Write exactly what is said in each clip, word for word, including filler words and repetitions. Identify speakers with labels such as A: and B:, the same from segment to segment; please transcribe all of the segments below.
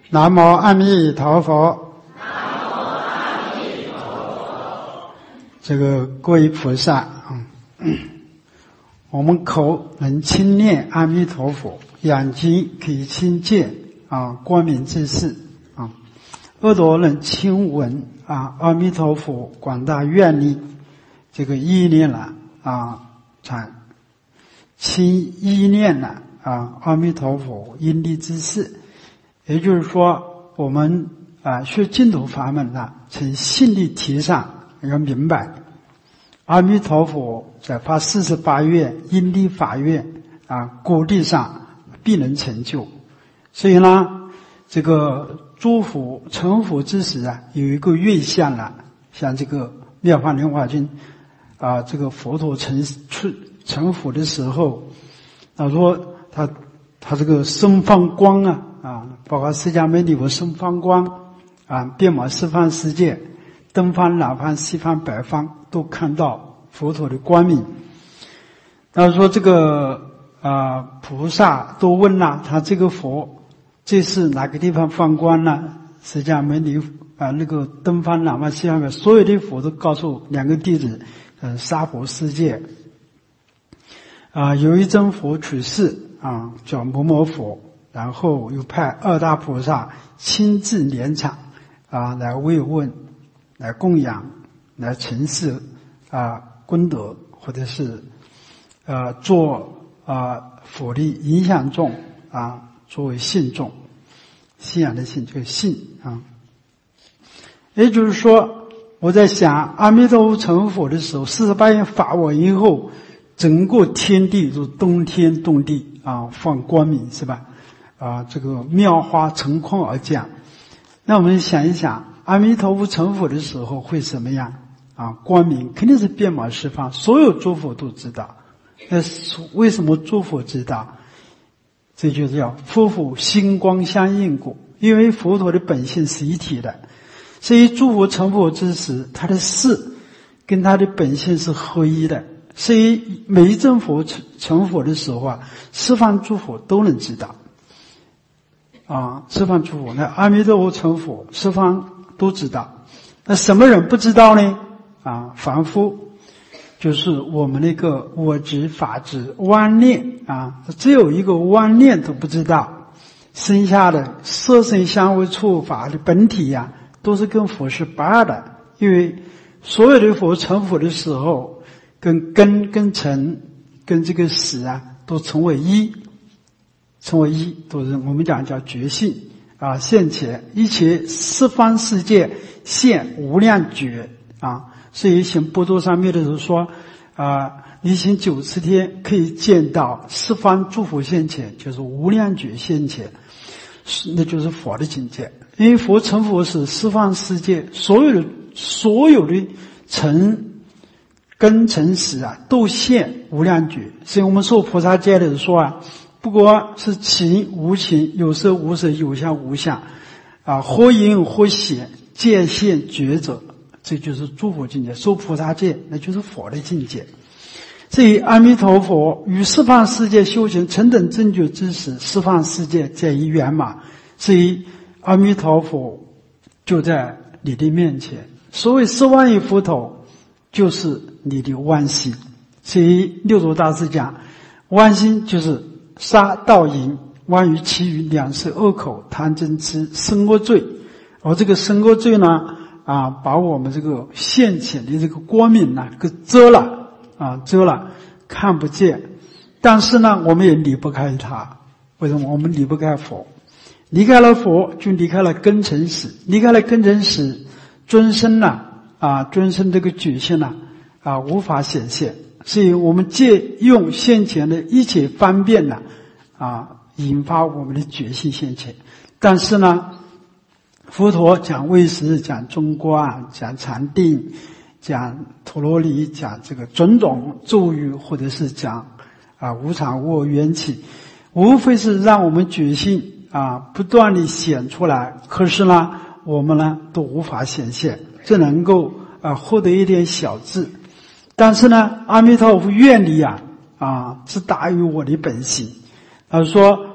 A: 南无阿弥陀佛。
B: 南无阿弥陀佛。
A: 这个各位菩萨，嗯，我们口能轻念阿弥陀佛，眼睛可以亲见啊光明之事啊，耳朵能亲闻啊阿弥陀佛广大愿力，这个意念了啊产亲意念了啊阿弥陀佛因力之事。也就是说，我们啊学净土法门呢，从信力提上要明白，阿弥陀佛在发四十八愿因力法愿啊果地上必能成就。所以呢，这个诸佛成佛之时啊，有一个愿相啊，像这个《妙法莲华经》啊，这个佛陀成出成佛的时候，他说他他这个身放光啊。啊，包括释迦牟尼佛身放光啊，遍满十方世界，东方、南方、西方、北方都看到佛陀的光明。他说这个啊，菩萨都问了他这个佛，这是哪个地方放光呢？释迦牟尼啊，那个东方、南方、西方，所有的佛都告诉两个弟子，呃，娑婆世界啊，有一尊佛出世啊，叫摩摩佛。然后又派二大菩萨亲自联场啊，来慰问、来供养、来陈示啊功德，或者是呃做啊佛力影响众啊，作为信众，信仰的信这个信啊。也就是说，我在想，阿弥陀佛成佛的时候，四十八愿法完以后，整个天地如冬天动地啊，放光明，是吧？啊，这个妙花成空而降。那我们想一想，阿弥陀佛成佛的时候会什么样啊？光明肯定是遍满十方，所有诸佛都知道。那为什么诸佛知道？这就是叫佛佛心光相应故，因为佛陀的本性是一体的，所以诸佛成佛之时，他的事跟他的本性是合一的。所以每一尊佛成佛的时候啊，十方诸佛都能知道。啊，十方诸佛，那阿弥陀佛成佛，十方都知道。那什么人不知道呢？啊，凡夫，就是我们那个我执、法执、妄念啊，只有一个妄念都不知道。生下的色声香味触法的本体呀、啊，都是跟佛是不二的。因为所有的佛成佛的时候，跟根、跟尘、跟这个识啊，都成为一。成为一，都是我们讲叫觉性啊，现前一切十方世界现无量觉啊。所以行般若上面的时候说啊，你行九十天可以见到十方诸佛现前，就是无量觉现前，那就是佛的境界。因为佛成佛是十方世界所有的所有的尘根尘识啊，都现无量觉。所以我们说菩萨戒的时候说啊。不过是情无情，有色无色，有相无相，啊，或隐或显，界限觉者，这就是诸佛境界。受菩萨戒，那就是佛的境界。所以阿弥陀佛于十方世界修行成等正觉之时，十方世界皆已圆满。所以阿弥陀佛就在你的面前。所谓十万亿佛头，就是你的妄心。所以六祖大师讲，妄心就是杀盗淫妄语绮语两舌恶口贪嗔痴生恶罪。而这个生恶罪呢啊，把我们这个现前的这个光明呢给遮了啊，遮了看不见。但是呢我们也离不开它。为什么？我们离不开佛，离开了佛就离开了根尘识，离开了根尘识，尊生呢啊尊生这个觉性呢啊无法显现。所以我们借用现前的一切方便呢啊引发我们的觉性现前。但是呢佛陀讲唯识，讲中观，讲禅定，讲陀罗尼，讲这个种种咒语，或者是讲啊无常无我缘起，无非是让我们觉性啊不断地显出来。可是呢我们呢都无法显现，只能够啊获得一点小智。但是呢阿弥陀佛愿力啊啊是大于我的本性。他说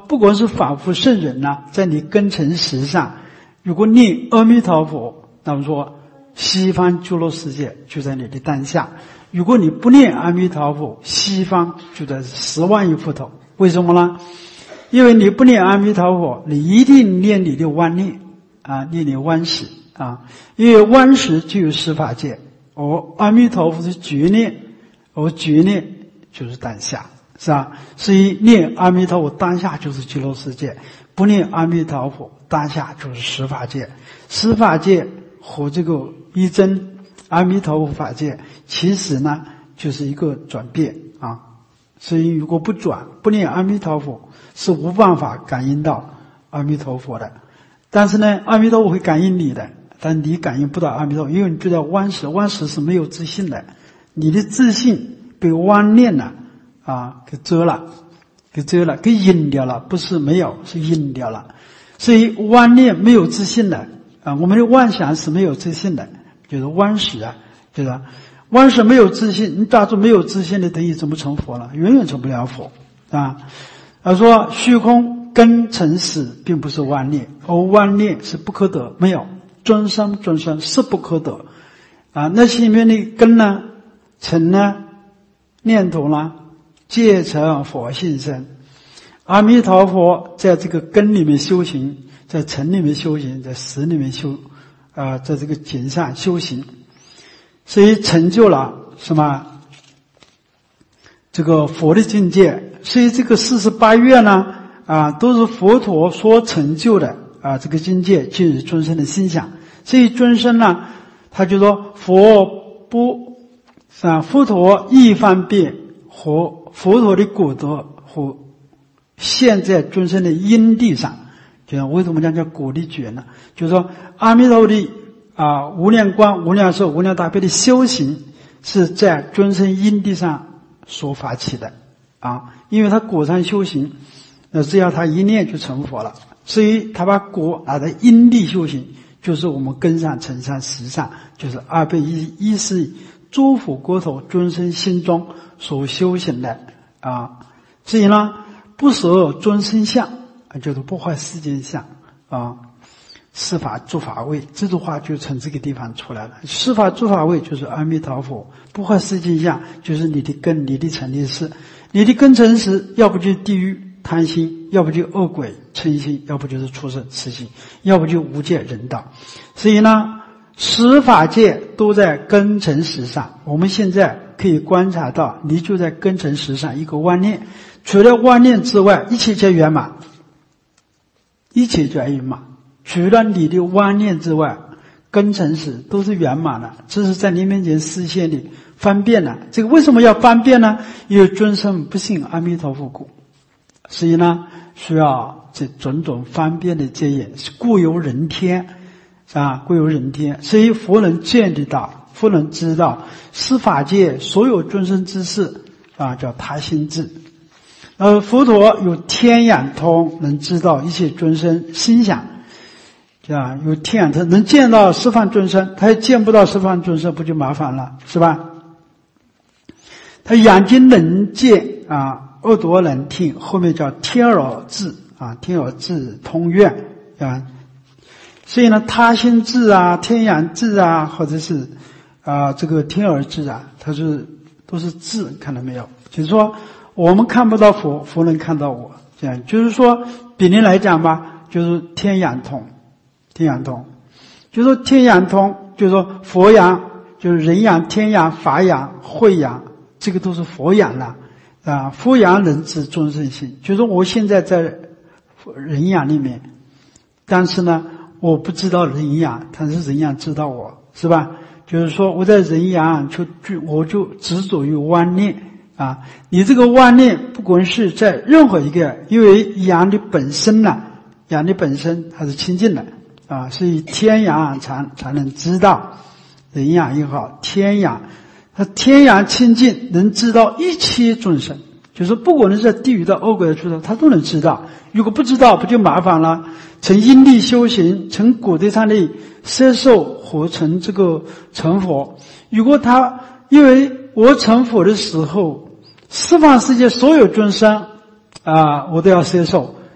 A: 不管是法夫圣人呐、啊，在你根尘识上，如果念阿弥陀佛，那么说西方极乐世界就在你的当下。如果你不念阿弥陀佛，西方就在十万亿佛头。为什么呢？因为你不念阿弥陀佛，你一定念你的妄念啊，念你妄识啊，因为妄识就有十法界，而阿弥陀佛是觉念，而觉念就是当下，是吧？所以念阿弥陀佛当下就是极乐世界，不念阿弥陀佛当下就是十法界。十法界和这个一真阿弥陀佛法界其实呢就是一个转变啊。所以如果不转，不念阿弥陀佛，是无办法感应到阿弥陀佛的。但是呢，阿弥陀佛会感应你的，但你感应不到阿弥陀佛，因为你就在妄识，妄识是没有自信的，你的自信被妄念了啊给遮了，给遮了，给隐掉了，不是没有，是隐掉了。所以妄念没有自信的啊，我们的妄想是没有自信的，就是妄识啊，对吧？妄识没有自信，你打住没有自信的等于怎么成佛了？永远成不了佛啊！而说虚空根尘识并不是妄念，而妄念是不可得，没有众生众生是不可得啊！那些里面的根呢、尘呢、念头呢，皆成佛性身。阿弥陀佛在这个根里面修行，在尘里面修行，在识里面修啊，在这个景上修行。所以成就了什么？这个佛的境界。所以这个四十八愿呢，啊，都是佛陀所成就的啊，这个境界就是众生的心想。所以众生呢，他就说佛不啊，佛陀一方便和佛陀的果德和现在众生的因地上，就为什么讲叫果地觉呢？就是说阿弥陀佛的啊，无量光、无量寿、无量大悲的修行是在众生因地上所发起的啊，因为他果上修行，呃，只要他一念就成佛了，所以他把果拿在因地修行，就是我们根上、尘上、识上，就是二倍一一是诸佛国土众生心中所修行的啊。所以呢，不舍众生相，就是不坏世间相啊。四法诸法位，这句话就从这个地方出来了。四法诸法位就是阿弥陀佛，不坏世间相就是你的根、你的尘的识。你的根尘识，要不就是地狱贪心，要不就恶鬼嗔心，要不就是畜生痴心，要不就无界人道。所以呢，十法界都在根尘识上。我们现在可以观察到，你就在根尘识上一个妄念，除了妄念之外，一切皆圆满，一切皆圆满。除了你的妄念之外，根尘识都是圆满了，这是在你面前实现的方便了。这个为什么要方便呢？因为众生不信阿弥陀佛故，所以呢，需要这种种方便的接引，故有人天啊，故有人天。所以佛能见得到，佛能知道十法界所有众生之事啊，叫他心智。而佛陀有天眼通，能知道一切众生心想。啊，有天眼，他能见到十方众生，他也见不到十方众生，不就麻烦了，是吧？他眼睛能见啊，耳朵能听，后面叫天耳智啊，天耳智通愿啊。所以呢，他心智啊，天眼智啊，或者是啊这个天耳智啊，它是都是智，看到没有？就是说我们看不到佛，佛能看到我，这样就是说比例来讲吧，就是天眼通。天眼通，就是说天眼通，就是说佛眼，就是人眼、天眼、法眼、慧眼，这个都是佛眼了啊。佛眼能知众生心，就是说我现在在人眼里面，但是呢，我不知道人眼，但是人眼知道我，是吧？就是说我在人眼就我就执着于妄念啊。你这个妄念，不管是在任何一个，因为眼的本身呢，眼的本身它是清净的。啊，所以天眼才才能知道，人眼也好，天眼，他天眼清净，能知道一切众生，就是不管是在地狱的恶鬼的处的，他都能知道。如果不知道，不就麻烦了？成因地修行，成果地上的摄受和成这个成佛。如果他因为我成佛的时候，十方世界所有众生啊，我都要摄受。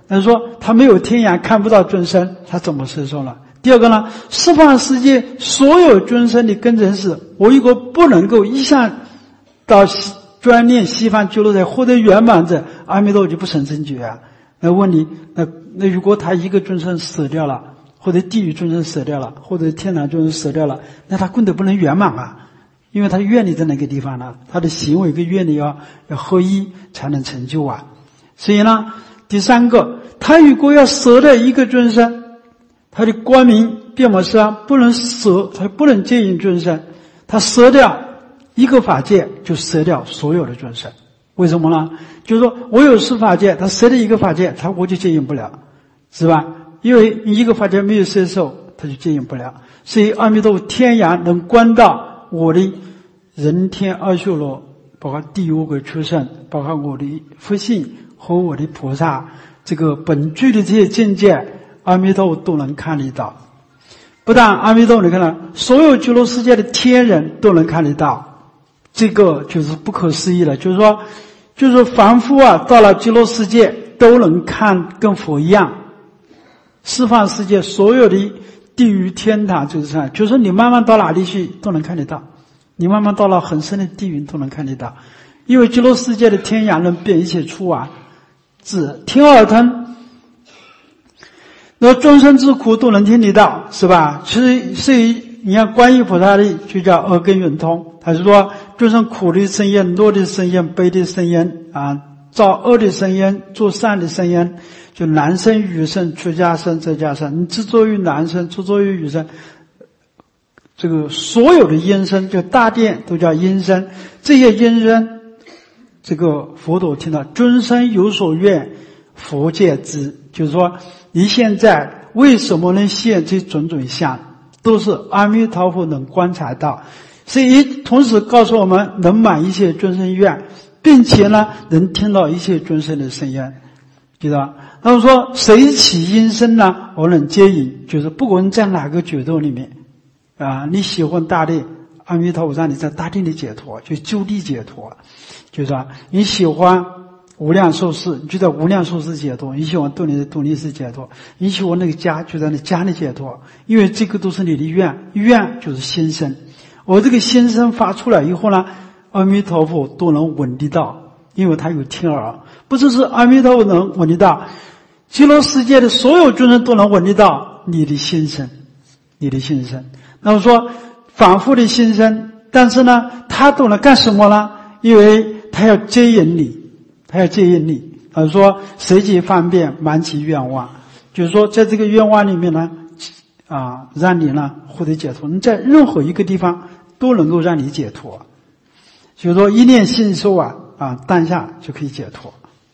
A: 他说他没有天眼看不到尊生，他怎么摄受了？第二个呢，十方世界所有尊生的根尘是，我如果不能够一向到专念西方极乐世界获得圆满者，阿弥陀佛就不成正觉啊。那问你，那那如果他一个尊生死掉了，或者地狱尊生死掉了，或者天堂尊生死掉了，那他功德不能圆满啊，因为他愿力在那个地方呢，他的行为跟愿力要要合一才能成就啊。所以呢，第三个，他如果要舍掉一个尊生，他的光明变魔师啊，不能舍，他不能接引尊生，他舍掉一个法界就舍掉所有的尊生。为什么呢？就是说我有十法界，他舍掉一个法界，他我就接引不了，是吧？因为一个法界没有摄受，他就接引不了。所以阿弥陀佛天眼能观到我的人天二修罗，包括地狱恶鬼畜生，包括我的佛性和我的菩萨这个本具的这些境界，阿弥陀佛都能看得到。不但阿弥陀佛能看到，所有极乐世界的天人都能看得到，这个就是不可思议了。就是说就是说凡夫啊，到了极乐世界都能看跟佛一样，十方世界所有的地狱天堂就是这样，就是说你慢慢到哪里去都能看得到，你慢慢到了很深的地狱都能看得到，因为极乐世界的天眼能辨一切处啊，智听耳通，那众生之苦都能听得到，是吧？其实所以你看观音菩萨的就叫耳根圆通，他是说众生苦的声音、乐的声音、悲的声音啊，造恶的声音、做善的声音，就男声、女声、出家声、在家声，你执着于男声，执着于女声，这个所有的音声，就大殿都叫音声，这些音声，这个佛陀听到，尊生有所愿，佛界之，就是说你现在为什么能现这种种相，都是阿弥陀佛能观察到，所以同时告诉我们能满一切尊生愿，并且呢能听到一切尊生的声音，知道吧？那么说谁起音声呢？我能接引，就是不管在哪个觉度里面啊，你喜欢大地，阿弥陀佛让你在大地里解脱，就就地解脱，就是说你喜欢无量寿世，就在无量寿世解脱；你喜欢度你的度你世解脱；你喜欢那个家，就在那家里解脱。因为这个都是你的愿，愿就是心声。我这个心声发出来以后呢，阿弥陀佛都能闻得到，因为他有听耳。不只是阿弥陀佛能闻得到，极乐世界的所有众生都能闻得到你的心声，你的心声。那么说反复的心声，但是呢，他都能干什么呢？因为他要接引你。他要接引你，他说随即方便满其愿望，就是说在这个愿望里面呢，啊，让你呢获得解脱。你在任何一个地方都能够让你解脱，就是说一念信受啊，啊，当下就可以解脱。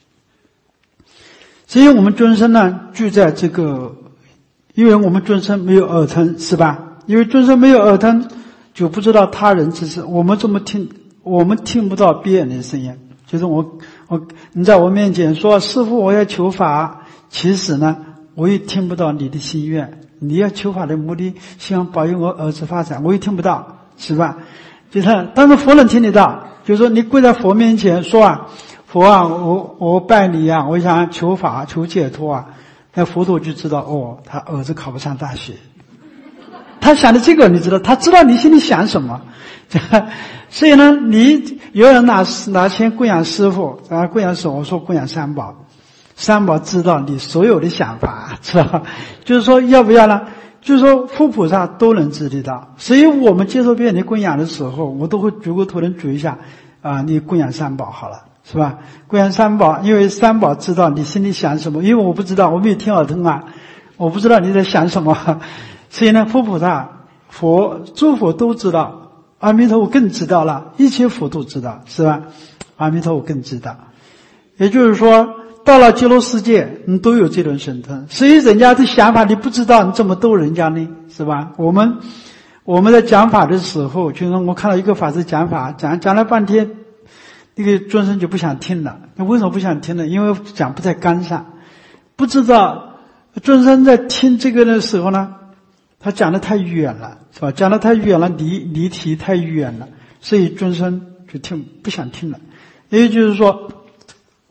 A: 所以我们尊生呢，聚在这个，因为我们尊生没有耳听，是吧？因为尊生没有耳听，就不知道他人之事。我们怎么听？我们听不到别人的声音。就是我我你在我面前说师父我要求法，其实呢我也听不到你的心愿，你要求法的目的希望保佑我儿子发展，我也听不到，是吧？就是但是佛能听得到，就是说你跪在佛面前说啊，佛啊，我我拜你啊，我想求法求解脱啊，那佛陀就知道哦，他儿子考不上大学，他想的这个你知道，他知道你心里想什么。所以呢，你有人拿拿钱供养师父，啊，供养师父，我说供养三宝，三宝知道你所有的想法，是吧？就是说要不要呢？就是说佛菩萨都能知得到，所以我们接受别人的供养的时候，我都会举过头人举一下啊，你供养三宝好了，是吧？供养三宝，因为三宝知道你心里想什么，因为我不知道，我没有听耳通啊，我不知道你在想什么，所以呢，佛菩萨、佛、诸佛都知道。阿弥陀佛更知道了，一切佛都知道，是吧？阿弥陀佛更知道，也就是说，到了极乐世界，你都有这种神通。所以人家的想法你不知道，你怎么逗人家呢？是吧？我们我们在讲法的时候，就是我看到一个法师讲法，讲讲了半天，那个众生就不想听了。那为什么不想听呢？因为讲不在纲上，不知道众生在听这个的时候呢，他讲得太远了，是吧？讲得太远了，离离题太远了，所以众生就听不想听了。也就是说，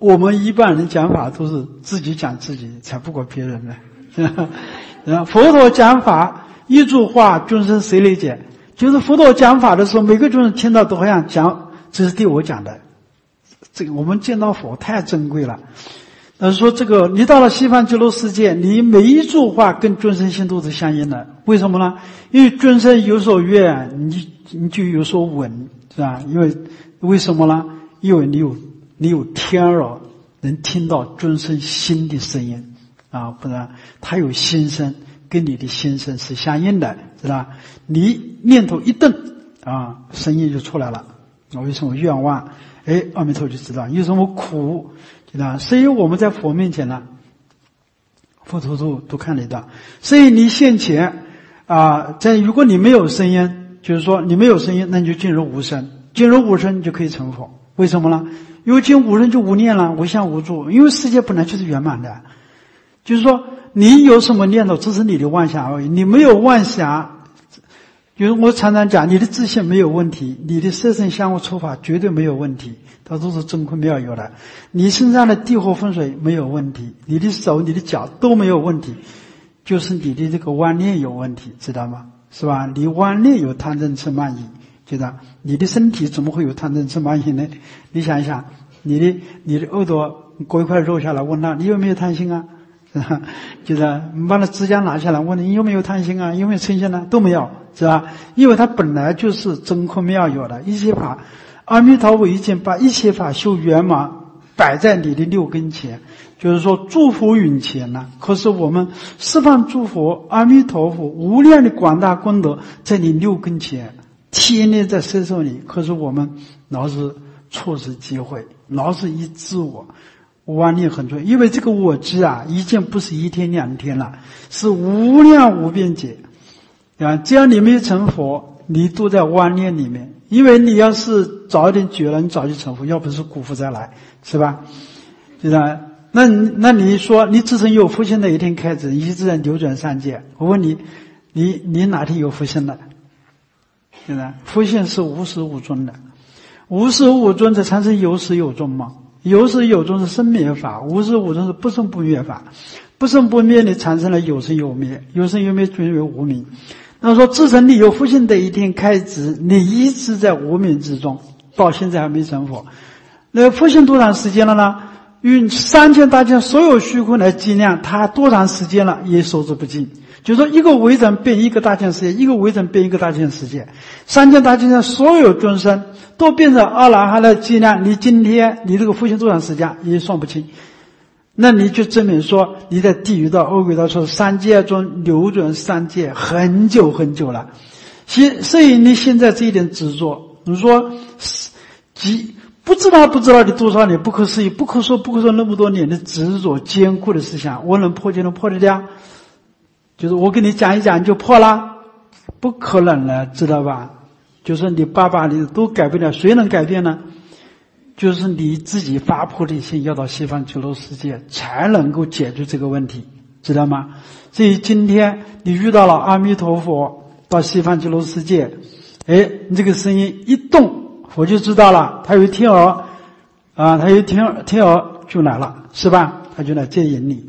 A: 我们一般人讲法都是自己讲自己，才不管别人呢。然后佛陀讲法，一句话众生谁理解？就是佛陀讲法的时候，每个众生听到都好像讲，这是对我讲的。这个我们见到佛太珍贵了。他说这个你到了西方极乐世界，你每一句话跟众生心都是相应的。为什么呢？因为众生有所愿，你你就有所闻，是吧？因为为什么呢？因为你有你有天耳能听到众生心的声音啊，不然他有心声，跟你的心声是相应的，是吧？你念头一动啊，声音就出来了。为什么愿望？哎，阿弥陀就知道有什么苦，知道？所以我们在佛面前呢，佛陀都都看得到。所以你现前啊，在如果你没有声音，就是说你没有声音，那你就进入无声，进入无声你就可以成佛。为什么呢？因为进无声就无念了，无相无住。因为世界本来就是圆满的，就是说你有什么念头，这是你的妄想而已。你没有妄想，就是我常常讲，你的自信没有问题，你的色身香味触法绝对没有问题，它都是真空妙有的。你身上的地火风水没有问题，你的手你的脚都没有问题，就是你的这个妄念有问题，知道吗？是吧？你妄念有贪嗔痴慢疑，知道？你的身体怎么会有贪嗔痴慢疑呢？你想一想，你的你的耳朵割一块肉下来，问他你有没有贪心啊？是吧？就是你把那指甲拿下来，问你有没有贪心啊？有没有嗔心呢？都没有，是吧？因为它本来就是真空妙有的一切法。阿弥陀佛已经把一切法修圆满摆在你的六根前，就是说诸佛云前了。可是我们十方诸佛阿弥陀佛无量的广大功德在你六根前天天在摄受你，可是我们老是错失机会，老是以自我妄念很重要。因为这个我执啊，已经不是一天两天了，是无量无边劫啊！只要你没有成佛，你都在妄念里面。因为你要是早一点觉了，你早就成佛，要不是辜负再来，是吧？对吧？那那你说你自身有福心的一天开始，一直在流转三界。我问你，你你哪天有福心的？对吧？福心是无始无终的，无始无终这才是有始有终嘛。有始有终是生灭法，无始无终是不生不灭法。不生不灭你产生了有生有灭，有生有灭均为无明。那说自身你有福心的一天开始，你一直在无明之中，到现在还没成佛。那福心多长时间了呢？用三千大千所有虚空来计量，它多长时间了也数之不尽。就是说一个微尘变一个大千世界，一个微尘变一个大千世界，三千大千的所有众生都变成阿拉汉的计量，你今天你这个福心多长时间也算不清。那你就证明说你在地狱道、恶鬼道说三界中流转三界很久很久了。所以你现在这一点执着，你说几不知道不知道的多少年，不可思议，不可说不可说那么多年的执着坚固的思想，我能破就能破得掉？就是我跟你讲一讲你就破了？不可能了，知道吧？就是你爸爸你都改不了，谁能改变呢？就是你自己发菩提心，要到西方极乐世界才能够解决这个问题，知道吗？所以今天你遇到了阿弥陀佛，到西方极乐世界，哎，你这个声音一动，佛就知道了，他有天耳啊，他有天耳，天耳就来了，是吧？他就来接引你，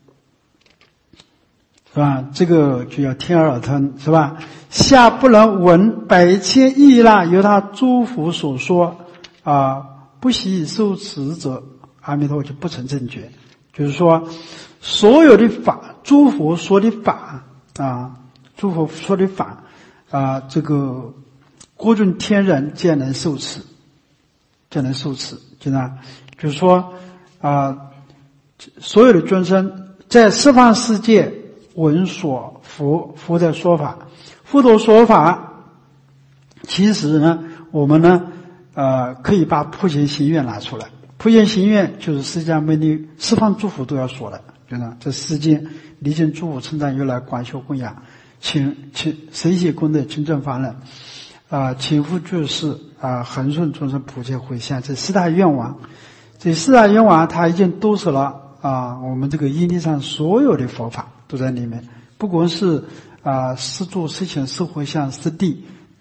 A: 是吧？这个就叫天耳通，是吧？下不能闻百千亿那由他诸佛所说啊。不悉受持者，阿弥陀佛就不成正觉。就是说，所有的法，诸佛说的法啊，诸佛说的法啊，这个国准天人皆能受持，皆能受持，就那，就是说啊，所有的众生在十方世界闻所佛佛的说法，佛陀说法，其实呢，我们呢。呃，可以把普贤行愿拿出来。普贤行愿就是释迦牟尼十方诸佛都要说的，对吧？这世间历尽诸佛称赞如来广修供养，请请谁写功德清正法人啊，请复住世啊，恒顺众生普皆回向，这四大愿望。这四大愿望他已经都是了啊，我们这个因地上所有的佛法都在里面，不管是啊施助、施请、施回向、施地，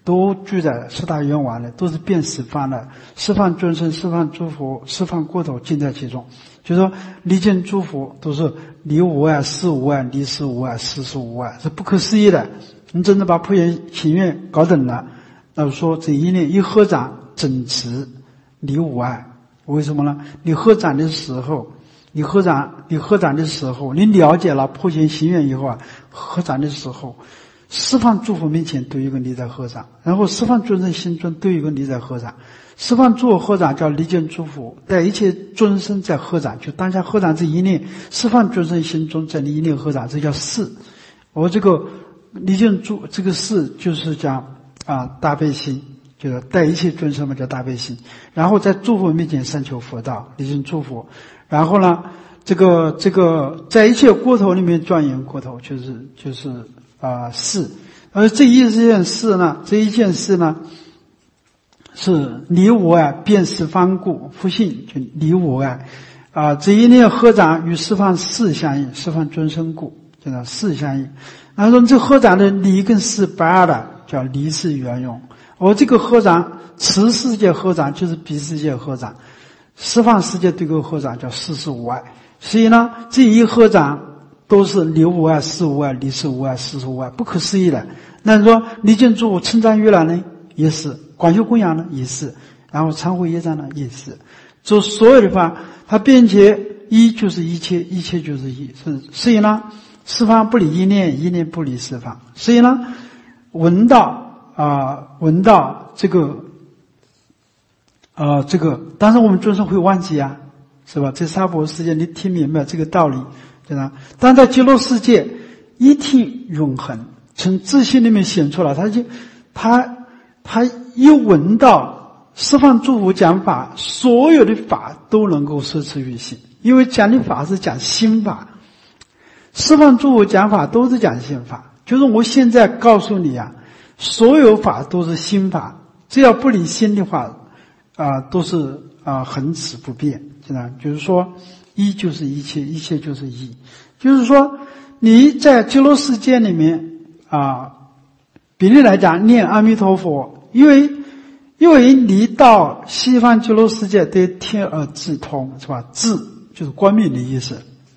A: 都聚在四大愿王里，都是遍十方的，十方众生、十方诸佛、十方国土尽在其中。就是说离境诸佛都是离无碍、事无碍、离事无碍、事事无碍，是不可思议的。你真的把普贤行愿搞懂了，那说这一念一合掌整持离无碍。为什么呢？你合掌的时候，你合掌，你合掌的时候，你了解了普贤行愿以后啊，合掌的时候，十方诸佛面前都有一个你在合掌，然后十方众生心中都有一个你在合掌。十方诸佛合掌叫离见诸佛，在一切众生在合掌，就当下合掌这一念，十方众生心中在你一念合掌，这叫事。我这个离见诸这个事就是讲啊大悲心，就是带一切众生嘛叫大悲心，然后在诸佛面前三求佛道，离见诸佛，然后呢这个这个在一切国土里面庄严国土，就是就是啊事。而这一件事呢，这一件事呢。是离无碍，遍十方故，复性就离无碍啊！这一念合掌与十方事相应，十方众生故，叫做事相应。然后说这合掌的离跟事不二的，叫离事圆融。而这个合掌，此世界合掌就是彼世界合掌，十方世界对个合掌叫事事无碍。所以呢，这一合掌都是离无碍、事无碍、离事无碍、事事无碍，不可思议的。那你说离间诸佛称赞悦览呢，也是。广修供养呢也是，然后忏悔业障呢也是，做所有的法，它并且一就是一切，一切就是一，是所以呢，十方不离一念，一念不离十方。所以呢，闻到啊、呃，闻到这个啊、呃，这个，当然我们众生会忘记啊，是吧？在娑婆世界，你听明白这个道理，对吧？但在极乐世界，一体永恒，从自信里面显出来，他就他。他一闻到十方诸佛讲法，所有的法都能够摄持于心，因为讲的法是讲心法，十方诸佛讲法都是讲心法。就是我现在告诉你啊，所有法都是心法，只要不离心的话，啊、呃，都是啊、呃、恒持不变。这样就是说，一就是一切，一切就是一。就是说，你在极乐世界里面啊。呃比例来讲，念阿弥陀佛，因为因为你到西方极乐世界得天耳智通，是吧？智就是光明的意思。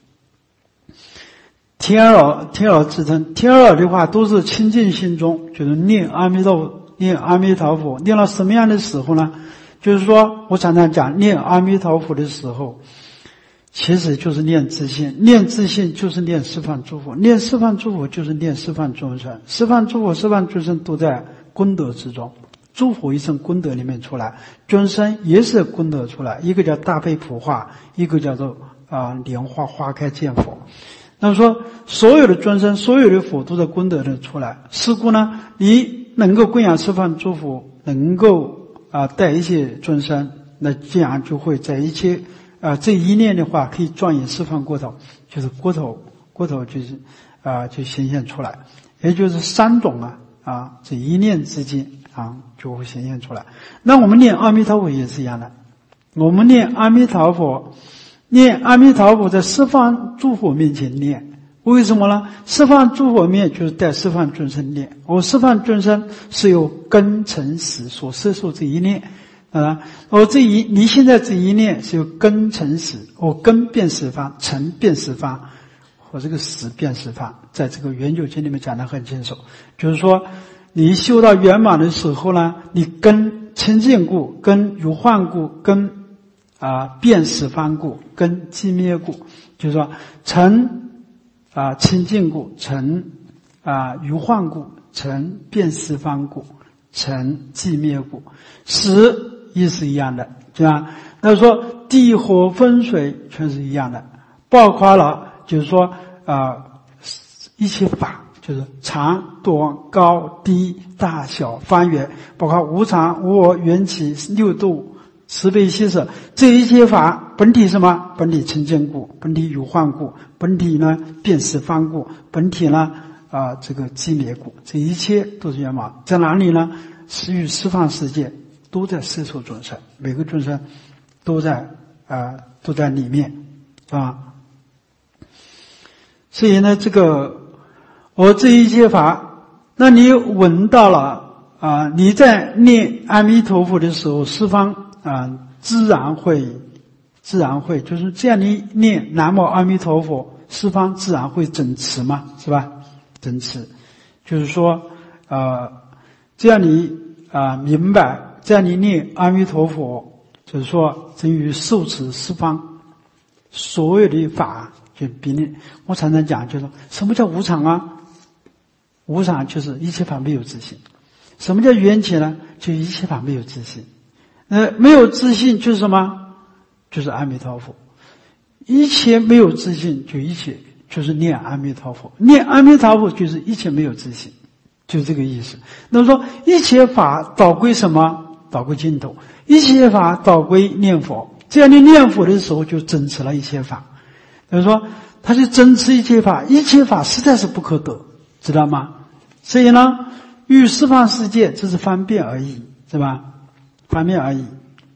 A: 天耳天耳智通，天耳的话都是清净心中，就是念阿弥陀佛，念阿弥陀佛，念到什么样的时候呢？就是说我常常讲，念阿弥陀佛的时候。其实就是念自信，念自信就是念十方诸佛，念十方诸佛就是念十方众生，十方诸佛、十方众生都在功德之中，诸佛一生功德里面出来，众生也是功德出来，一个叫大悲普化，一个叫做啊、呃、莲花花开见佛。那么说，所有的众生、所有的佛都在功德里出来，是故呢，你能够供养十方诸佛，能够啊、呃、带一切众生，那这样就会在一切。啊、呃，这一念的话可以庄严十方国土，就是国土，国土就是啊、呃，就显现出来，也就是三种啊啊，这一念之间啊就会显现出来。那我们念阿弥陀佛也是一样的，我们念阿弥陀佛，念阿弥陀佛在十方诸佛面前念，为什么呢？十方诸佛面就是带十方众生念，我十方众生是由根尘识所摄受这一念。啊，我这一你现在这一念是由根尘识，我根变十方，尘变十方，或这个识变十方，在这个圆九经里面讲得很清楚。就是说，你修到圆满的时候呢，你根清净故，根如幻故，根啊变十方故，根寂灭故。就是说，尘啊清净故，尘啊如幻故，尘变十方故，尘寂灭故，识。意思一样的，对吧？那说地火风水全是一样的，包括了就是说啊、呃、一切法，就是长短高低大小方圆，包括无常无我缘起六度慈悲喜舍，这一切法本体什么？本体清净故，本体有幻故，本体呢变十方故，本体呢啊、呃、这个寂灭故，这一切都是圆满。在哪里呢？是于十方世界。都在摄受众生，每个众生都在啊、呃、都在里面啊。所以呢，这个我这一切法，那你闻到了啊，你在念阿弥陀佛的时候，十方啊自然会自然会就是这样你念南无阿弥陀佛，十方自然会整持嘛，是吧？整持就是说呃这样你啊明白，这样你念阿弥陀佛，就是说等于受持十方所有的法。就比你我常常讲，就是说什么叫无常啊？无常就是一切法没有自性。什么叫缘起呢？就一切法没有自性。呃，没有自性就是什么？就是阿弥陀佛。一切没有自性，就一切就是念阿弥陀佛。念阿弥陀佛就是一切没有自性，就这个意思。那么说一切法导归什么？导归净土。一切法导归念佛。这样你念佛的时候就整持了一切法。就是说他就整持一切法，一切法实在是不可得，知道吗？所以呢于十方世界只是方便而已，是吧？方便而已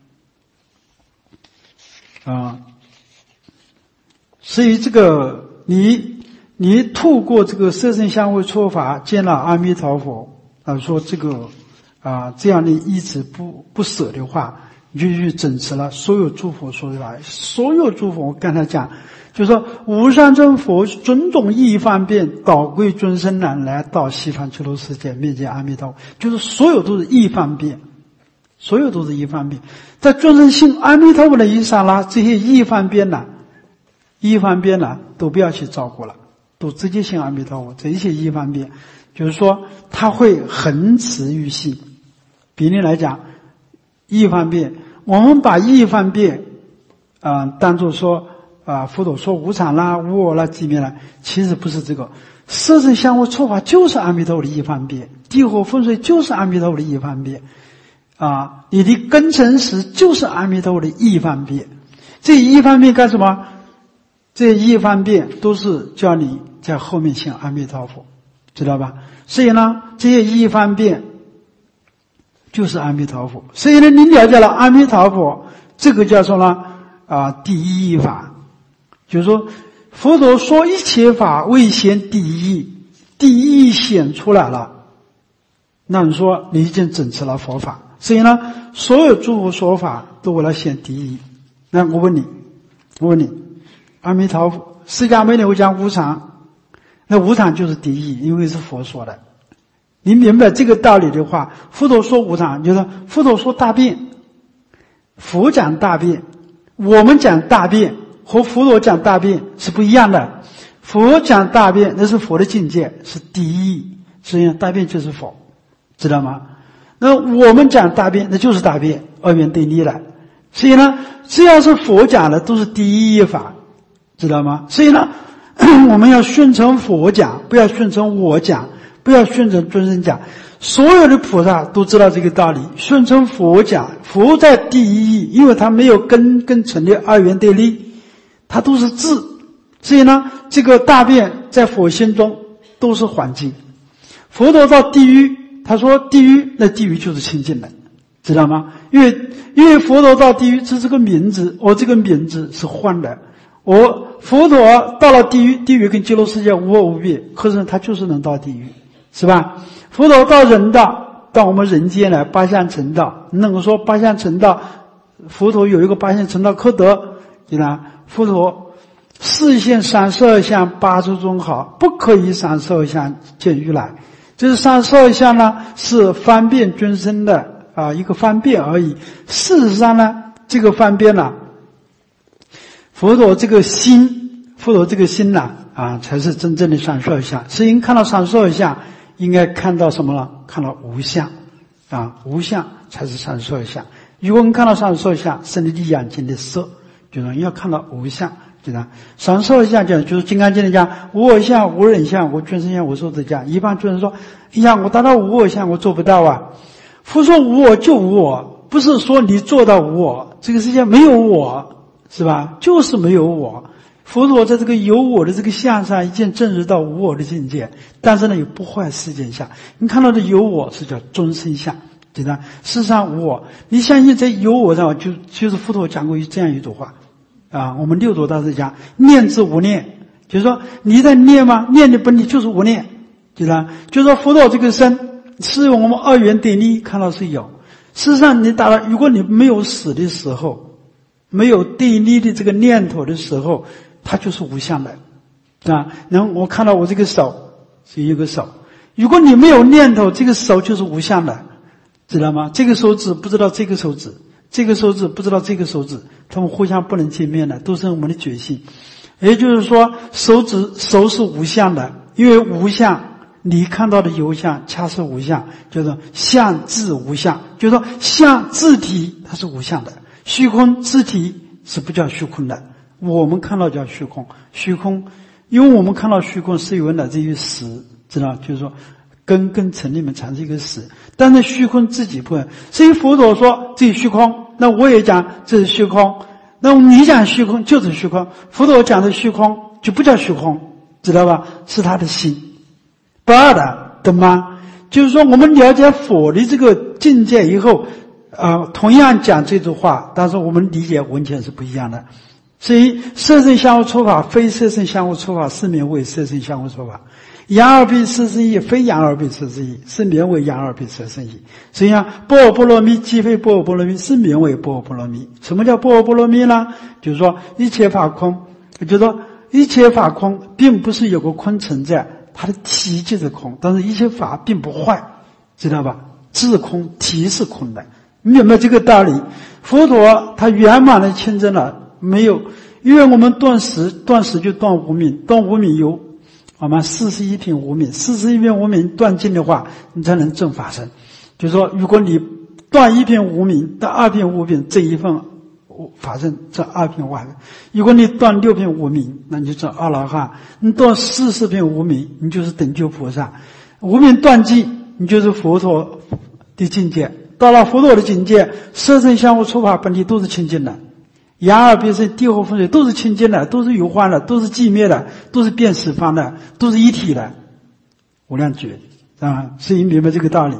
A: 啊。所以这个你你透过这个色身香味触法见了阿弥陀佛啊，说这个啊这样你一直不不舍的话，你就去整持了所有诸佛说的法，所有诸佛我刚才讲就是说无上正佛种种义方便导归尊生难来到西方极乐世界面见阿弥陀佛，就是所有都是义方便，所有都是义方便。在尊生信阿弥陀佛的一刹那，这些义方便呢义方便呢都不要去照顾了，都直接信阿弥陀佛。这一切义方便就是说他会恒持于心。比例来讲义方便，我们把义方便啊、呃、当作说啊，佛陀说无常啦、无我啦、寂灭啦，其实不是这个。色身香味触法就是阿弥陀佛的一方便，地火风水就是阿弥陀佛的一方便，啊，你的根尘识就是阿弥陀佛的一方便。这一方便干什么？这一方便都是叫你在后面信阿弥陀佛，知道吧？所以呢，这些一方便就是阿弥陀佛。所以呢，你了解了阿弥陀佛，这个叫做呢啊第一义法。就是说佛陀说一切法未显第一义，第一义显出来了，那你说你已经整持了佛法。所以呢所有诸佛说法都为了显第一义。那我问你我问你阿弥陀佛释迦牟尼佛讲无常，那无常就是第一义，因为是佛说的。你明白这个道理的话，佛陀说无常就是佛陀说大变，佛讲大变，我们讲大变和佛陀讲大变是不一样的。佛讲大变那是佛的境界，是第一义，实际上大变就是佛，知道吗？那我们讲大变那就是大变，二元对立了。所以呢只要是佛讲的都是第一义法，知道吗？所以呢我们要顺承佛讲，不要顺承我讲，不要顺承尊生讲。所有的菩萨都知道这个道理，顺承佛讲，佛在第一义，因为他没有根跟尘的二元对立，它都是智。所以呢这个大变在佛心中都是环境。佛陀到地狱，他说地狱，那地狱就是清净的，知道吗？因为因为佛陀到地狱是这个名字，我这个名字是换的。我佛陀到了地狱，地狱跟极乐世界无二无别，可是他就是能到地狱，是吧？佛陀到人道，到我们人间来八相成道，能够说八相成道，佛陀有一个八相成道可得，对吧？佛陀四现三十二相八诸宗好，不可以三十二相见如来。这是三十二相呢是方便尊生的啊一个方便而已。事实上呢这个方便呢佛陀这个心佛陀这个心呢啊才是真正的三十二相。所以看到三十二相应该看到什么呢？看到无相啊，无相才是三十二相。如果我们看到三十二相，身体眼睛的色，就是要看到无相，对吧？三十二相讲就是《金刚经》里讲无我相、无人相、无尊生相、无寿者相。一般尊人说：“哎呀，我达到无我相，我做不到啊。”佛说无我就无我，不是说你做到无我，这个世界没有我，是吧？就是没有我。佛陀在这个有我的这个相上已经证实到无我的境界，但是呢有不坏世间相。你看到的有我是叫尊生相，对吧？世上无我，你相信在有我上，就就是佛陀讲过这样一组话啊。我们六祖大师讲念之无念，就是说你在念吗？念的本体就是无念，对吧？就是说佛陀这个身是我们二元对立看到是有。事实上你打了，如果你没有死的时候，没有对立的这个念头的时候，它就是无相的啊。然后我看到我这个手是一个手，如果你没有念头，这个手就是无相的，知道吗？这个手指不知道这个手指，这个手指不知道这个手指，他们互相不能见面的，都是我们的觉性。也就是说手指手是无相的，因为无相你看到的有相恰是无相，就是相自无相，就是说相自体它是无相的，虚空自体是不叫虚空的，我们看到叫虚空。虚空因为我们看到虚空是由来自于实，知道，就是说根跟尘里面产生一个实，但是虚空自己不会。所以佛陀说这是虚空，那我也讲这是虚空，那你讲虚空就是虚空，佛陀讲的虚空就不叫虚空，知道吧？是他的心。不二的，懂吗？就是说我们了解佛的这个境界以后呃，同样讲这句话，但是我们理解完全是不一样的。所以色身相互错法，非色身相互错法，是名为色身相互错法。阳二必色身异，非阳二必色身异，是名为阳二必色身异。所以啊，般若波罗蜜即非般若波罗蜜，是名为般若波罗蜜。什么叫般若波罗蜜呢？就是说一切法空，就是说一切法空并不是有个空存在，它的体就是空，但是一切法并不坏，知道吧？自空，体是空的，明白这个道理？佛陀他圆满的亲证了，没有，因为我们断食，断食就断无明，断无明有我们四十一品无明，四十一品无明断尽的话，你才能证法身。就是说，如果你断一品无明，断二品无明，这一份法身，这二品法身。如果你断六品无明，那你就证阿罗汉；你断四十品无明，你就是等觉菩萨。无明断尽，你就是佛陀的境界。到了佛陀的境界，色身相互触法本体都是清净的，阳二必生，地火风水都是清净的，都是有幻的，都是寂灭的，都是变十方的，都是一体的，无量觉啊！所以明白这个道理。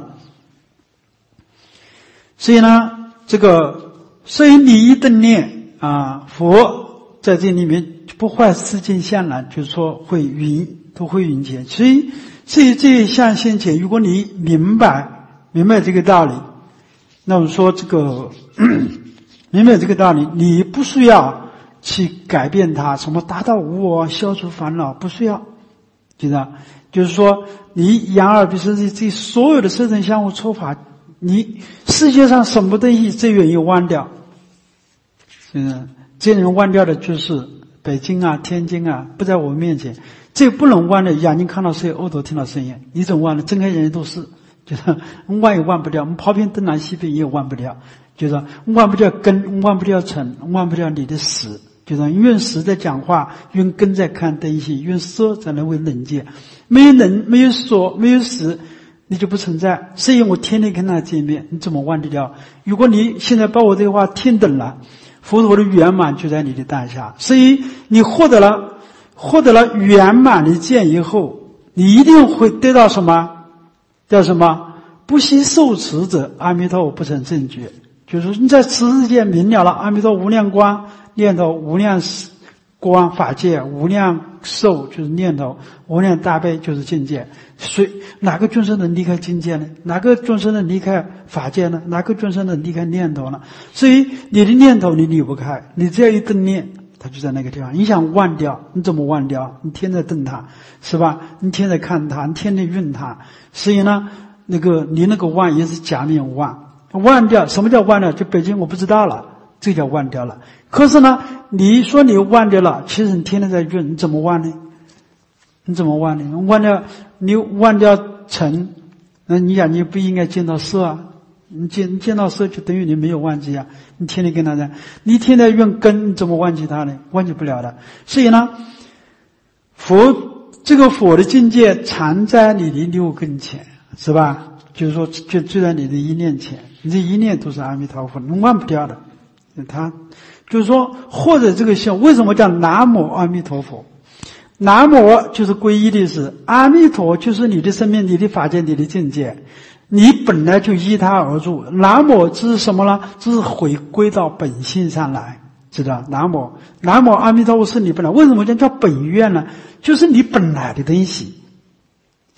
A: 所以呢，这个所以你一顿念啊，佛在这里面不坏世间相然，就是说会云都会云前。所以所以这一项先前，如果你明白明白这个道理，那我说这个明白这个道理，你不需要去改变它，什么达到无我，消除烦恼，不需要，记得，就是说你阳二必生，这所有的色身相互触法，你世界上什么东西最愿意忘掉？嗯，最能忘掉的就是北京啊、天津啊，不在我们面前。最不能忘的，眼睛看到声音，耳朵听到声音，你怎么忘的？睁开眼睛都是，就是忘也忘不掉。我们跑遍东南西北也忘不掉，就是忘不掉根，忘不掉尘，忘不掉你的实。就是用实在讲话，用根在看东西，用说才能为能界。没有能，没有说，没有实，你就不存在。所以我天天跟他见面，你怎么忘得掉？如果你现在把我这个话听懂了，佛陀的圆满就在你的当下。所以你获得了获得了圆满的见以后，你一定会得到什么？叫什么？不惜受持者，阿弥陀佛不成正觉。就是你在此世界明了了阿弥陀无量光，念头无量光法界，无量寿就是念头，无量大悲就是境界。所以哪个众生能离开境界呢？哪个众生能离开法界呢？哪个众生能离开念头呢？所以你的念头你离不开，你只要一顿念，它就在那个地方。你想忘掉，你怎么忘掉？你天天瞪它，是吧？你天天看它，你天天运它。所以呢，那个你那个忘也是假面忘。忘掉，什么叫忘掉？就北京我不知道了，这叫忘掉了。可是呢，你说你忘掉了，其实你天天在运，你怎么忘呢？你怎么忘呢？忘掉，你忘掉尘，那你讲你不应该见到色啊？你见你见到色就等于你没有忘记啊！你天天跟他在，你天天用根，你怎么忘记他呢？忘记不了的。所以呢，佛这个佛的境界藏在你的六根前，是吧？就是说，就就在你的一念前，你这一念都是阿弥陀佛，你忘不掉的。他就是说，或者这个像为什么叫南无阿弥陀佛？南无就是皈依的意思，阿弥陀就是你的生命、你的法界、你的境界，你本来就依他而住。南无这是什么呢？这是回归到本性上来，知道？南无南无阿弥陀佛是你本来，为什么叫叫本愿呢？就是你本来的东西。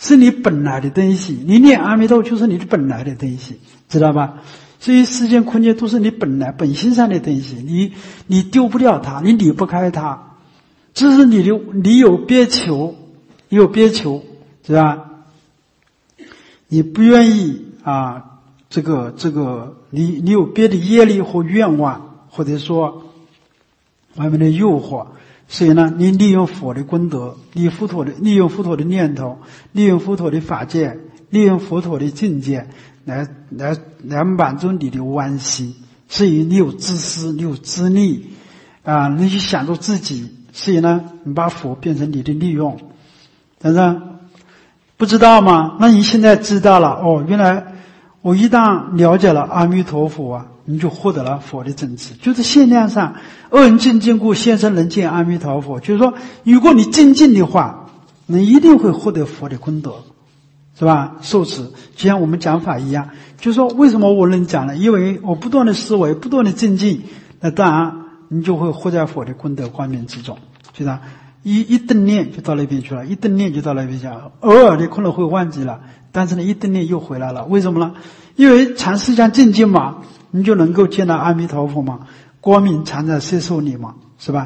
A: 是你本来的东西，你念阿弥陀佛就是你的本来的东西，知道吧？所以时间空间都是你本来本性上的东西，你你丢不掉它，你离不开它。只是你的你有别求，你有别求，是吧？你不愿意啊，这个这个，你你有别的业力或愿望，或者说外面的诱惑，所以呢，你利用佛的功德，利用佛陀的利用佛陀的念头，利用佛陀的法界，利用佛陀的境界，来来来满足你的欢喜。所以你有自私，你有自利啊，你去想着自己，所以呢，你把佛变成你的利用，但是不知道吗？那你现在知道了哦，原来我一旦了解了阿弥陀佛啊，你就获得了佛的真知。就是限量上，恶人精进故，现生能见阿弥陀佛。就是说，如果你精进的话，你一定会获得佛的功德，是吧？受持，就像我们讲法一样。就是说，为什么我能讲呢？因为我不断的思维，不断的精进，那当然你就会活在佛的功德光明之中，是吧？一一顿念就到那边去了，一顿念就到那边去了。偶尔的可能会忘记了，但是呢，一顿念又回来了。为什么呢？因为长时间精进嘛，你就能够见到阿弥陀佛嘛，光明常在摄受你嘛，是吧？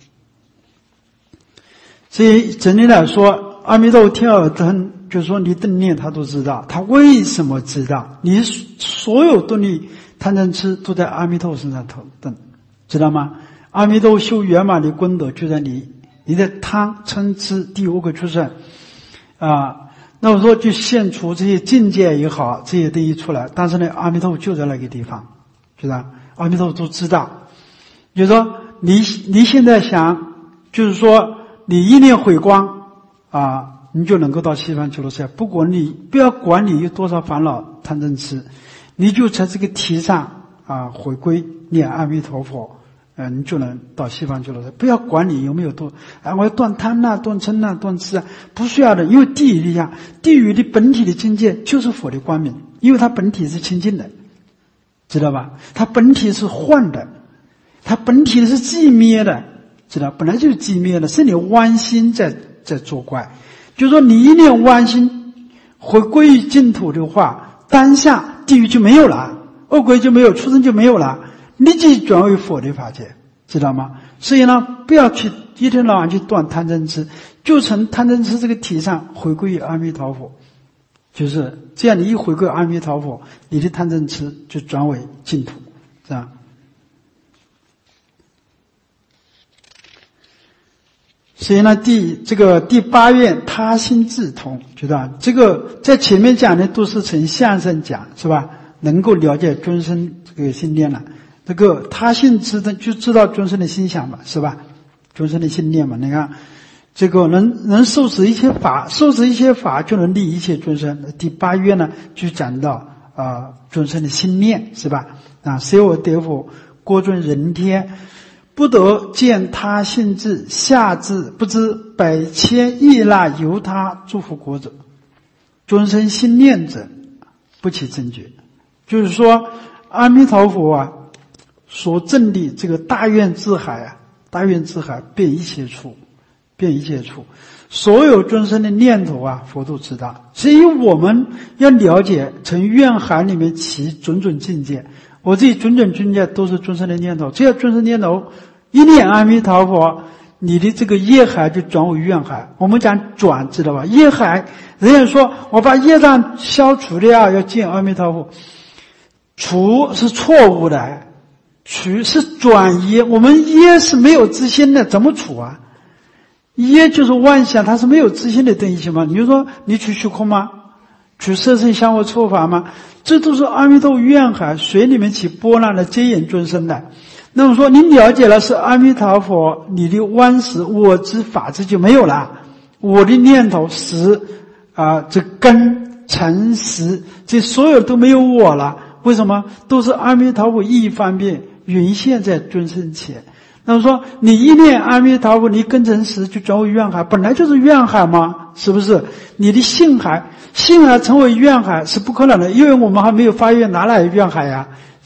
A: 所以整体来说，阿弥陀佛天耳通，就是说你顿念他都知道，他为什么知道？你所有动力贪嗔痴都在阿弥陀佛身上头等，知道吗？阿弥陀佛修圆满的功德就在你。你的贪嗔痴第五个出生啊，那我说就现出这些境界也好，这些东西出来，但是呢，阿弥陀佛就在那个地方，是吧？阿弥陀佛都知道。就是说，你你现在想，就是说，你一念回光啊，你就能够到西方极乐世界。不管你不要管你有多少烦恼贪嗔痴，你就在这个题上啊回归念阿弥陀佛。呃，你就能到西方去了。不要管你有没有多啊，我要断贪呐、断嗔呐、断痴啊，不需要的。因为地狱力量，地狱的本体的境界就是佛的光明，因为它本体是清净的，知道吧？它本体是幻的，它本体是寂灭的，知道？本来就是寂灭的，是你妄心在在作怪。就是说，你一念妄心回归于净土的话，当下地狱就没有了，恶鬼就没有，畜生就没有了。立即转为佛的法界，知道吗？所以呢，不要去一天到晚去断贪嗔痴，就从贪嗔痴这个体上回归于阿弥陀佛，就是这样。你一回归阿弥陀佛，你的贪嗔痴就转为净土，是吧？所以呢，第这个第八愿他心自通，知道这个在前面讲的都是从相声讲，是吧？能够了解众生这个心念了。这个他信知的就知道众生的心想嘛，是吧？众生的心念嘛，你看这个能能受持一切法，受持一切法就能利一切众生。第八愿呢就讲到啊、呃、众生的心念，是吧？啊，虽我得佛，过尽人天，不得见他信智，下至不知百千亿那由他诸佛国者，众生心念者，不起正觉。就是说，阿弥陀佛啊。所证的这个大愿智海啊，大愿智海遍一切处，遍一切处，所有众生的念头啊，佛都知道。所以我们要了解从愿海里面起种种境界，我这种种境界都是众生的念头。只要众生念头一念阿弥陀佛，你的这个业海就转为愿海。我们讲转，知道吧？业海，人家说我把业障消除掉，要见阿弥陀佛，除是错误的。除是转业，我们业是没有自心的，怎么除啊？业就是妄想，它是没有自心的东西吗？你就说你取虚空吗？取色身香味触法吗？这都是阿弥陀佛愿海水里面起波浪的接引众生的。那么说你了解了是阿弥陀佛，你的妄识我执法执就没有了，我的念头识啊，这根尘识这所有都没有我了。为什么？都是阿弥陀佛一方面云现在众生前。那么说你一念阿弥陀佛，你根尘识就转为愿海，本来就是愿海嘛，是不是？你的性海，性海成为愿海是不可能的，因为我们还没有发愿，哪来愿海呀？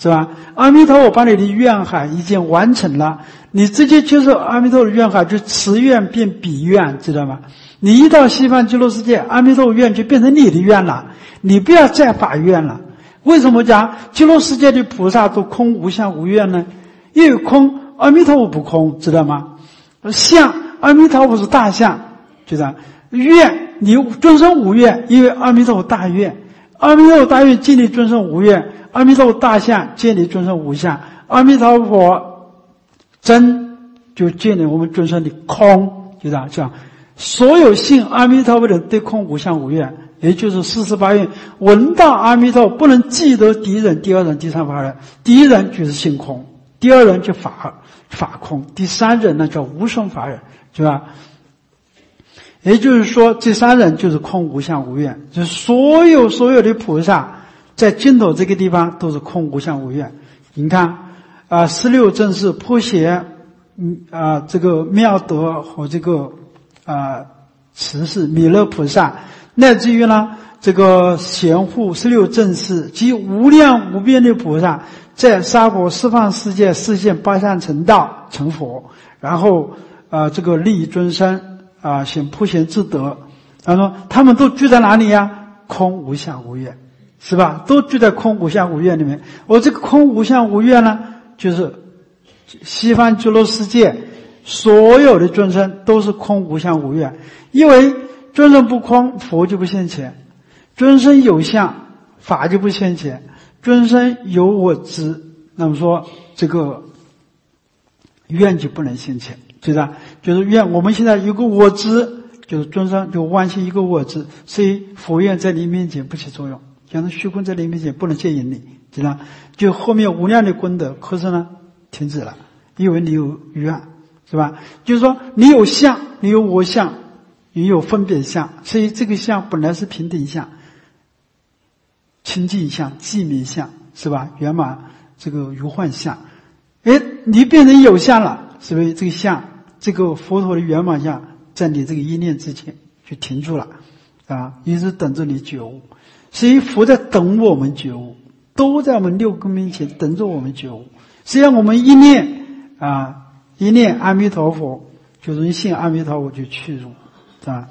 A: 是吧？阿弥陀佛把你的愿海已经完成了，你直接接受阿弥陀佛的愿海，就此愿变彼愿，知道吗？你一到西方极乐世界，阿弥陀佛愿就变成你的愿了，你不要再发愿了。为什么讲极乐世界的菩萨都空无相无愿呢？因为空，阿弥陀佛不空，知道吗？相，阿弥陀佛是大相，就这样。愿，你尊生无愿，因为阿弥陀佛大愿，阿弥陀佛大愿建立尊生无愿，阿弥陀佛大相建立尊生无相，阿弥陀佛真就建立我们尊生的空，就这样讲。所有信阿弥陀佛的人对空无相无愿，也就是四十八愿。闻到阿弥陀佛不能记得第一人、第二人、第三法人。第一人就是性空，第二人就法法空，第三人呢叫无生法忍，是吧？也就是说，这三人就是空无相无愿，就是所有所有的菩萨在尽头这个地方都是空无相无愿。你看啊，十六正士普贤，嗯啊，这个妙德和这个啊慈氏弥勒菩萨，乃至于呢这个贤护十六正士及无量无边的菩萨，在娑婆十方世界实现八相成道成佛，然后啊这个利益众生。啊，显普贤之德，他说他们都聚在哪里呀？空无相无愿，是吧？都聚在空无相无愿里面。我这个空无相无愿呢，就是西方极乐世界所有的众生都是空无相无愿，因为众生不空，佛就不现前；众生有相，法就不现前；众生有我执，那么说这个愿就不能现前。对吧？就是愿我们现在有个我执，就是众生就完全一个我执，所以佛愿在你面前不起作用，像虚空在你面前不能接引你，知道？就后面无量的功德，可是呢停止了，因为你有愿，是吧？就是说你有相，你有我相，你有分别相，所以这个相本来是平等相、清净相、寂灭相，是吧？圆满这个如幻相，哎，你变成有相了，是不是？这个相，这个佛陀的圆满相，在你这个一念之前就停住了，啊，一直等着你觉悟。所以佛在等我们觉悟，都在我们六根面前等着我们觉悟。只要我们一念啊，一念阿弥陀佛，就是一信阿弥陀佛就去入，啊。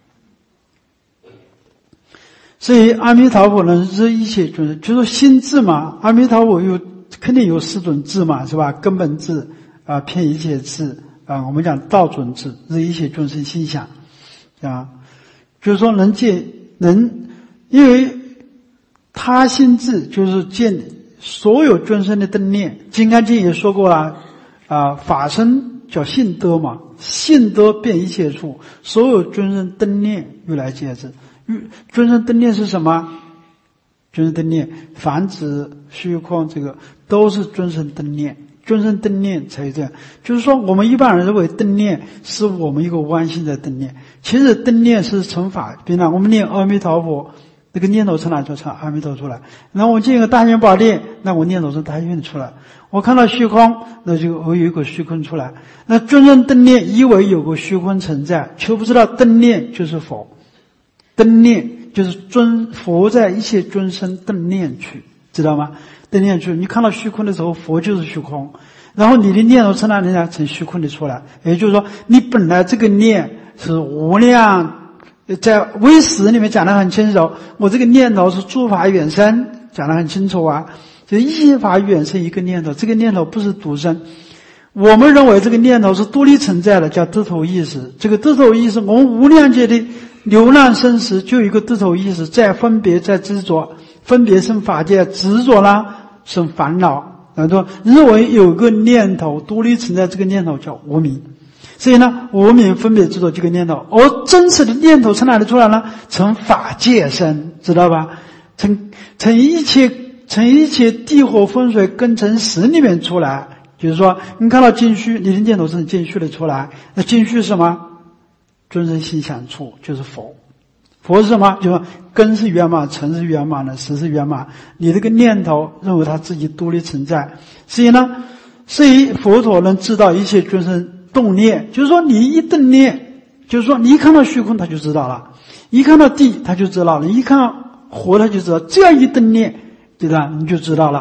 A: 所以阿弥陀佛呢，是一切众生，就是心智嘛。阿弥陀佛有肯定有四种智嘛，是吧？根本智啊，遍一切智啊，我们讲道准智，是一切众生心想啊，就是说能见能，因为他心智就是见所有众生的灯念。金刚经也说过了啊，法身叫性德嘛，性德遍一切处，所有众生灯念如来皆知。众生灯念是什么？众生灯念，凡指虚空，这个都是众生灯念。众生灯念才有这样，就是说我们一般人认为灯念是我们一个弯心的灯念，其实灯念是乘法。比如我们念阿弥陀佛，这个念头从哪就从阿弥陀出来。然后我进一个大雄宝殿，那我念头从大雄出来。我看到虚空，那就我有一个虚空出来。那众生灯念以为有个虚空存在，却不知道灯念就是佛。灯念就是尊佛在一切众生灯念去，知道吗？灯念去，你看到虚空的时候，佛就是虚空，然后你的念头从哪里呢？从虚空里出来。也就是说，你本来这个念是无量，在唯识里面讲得很清楚，我这个念头是诸法远生，讲得很清楚啊，就一切法远生一个念头，这个念头不是独生。我们认为这个念头是独立存在的，叫得头意识。这个得头意识，我们无量界的流浪生死就有一个得头意识，在分别，在执着，分别生法界，执着呢生烦恼。然后认为有个念头独立存在，这个念头叫无明。所以呢，无明分别执着这个念头，而真实的念头从哪里出来呢？从法界生，知道吧？从从一切从一切地火风水根尘识里面出来。就是说，你看到净虚，你的念头是净虚的出来。那净虚是什么？众生心想处，就是佛。佛是什么？就是根是圆满，尘是圆满的，识是圆满。你这个念头认为它自己独立存在，所以呢，所以佛陀能知道一切众生动念。就是说，你一动念，就是说，你一看到虚空，他就知道了；一看到地，他就知道了；一看到火，他就知道。这样一动念，对吧？你就知道了。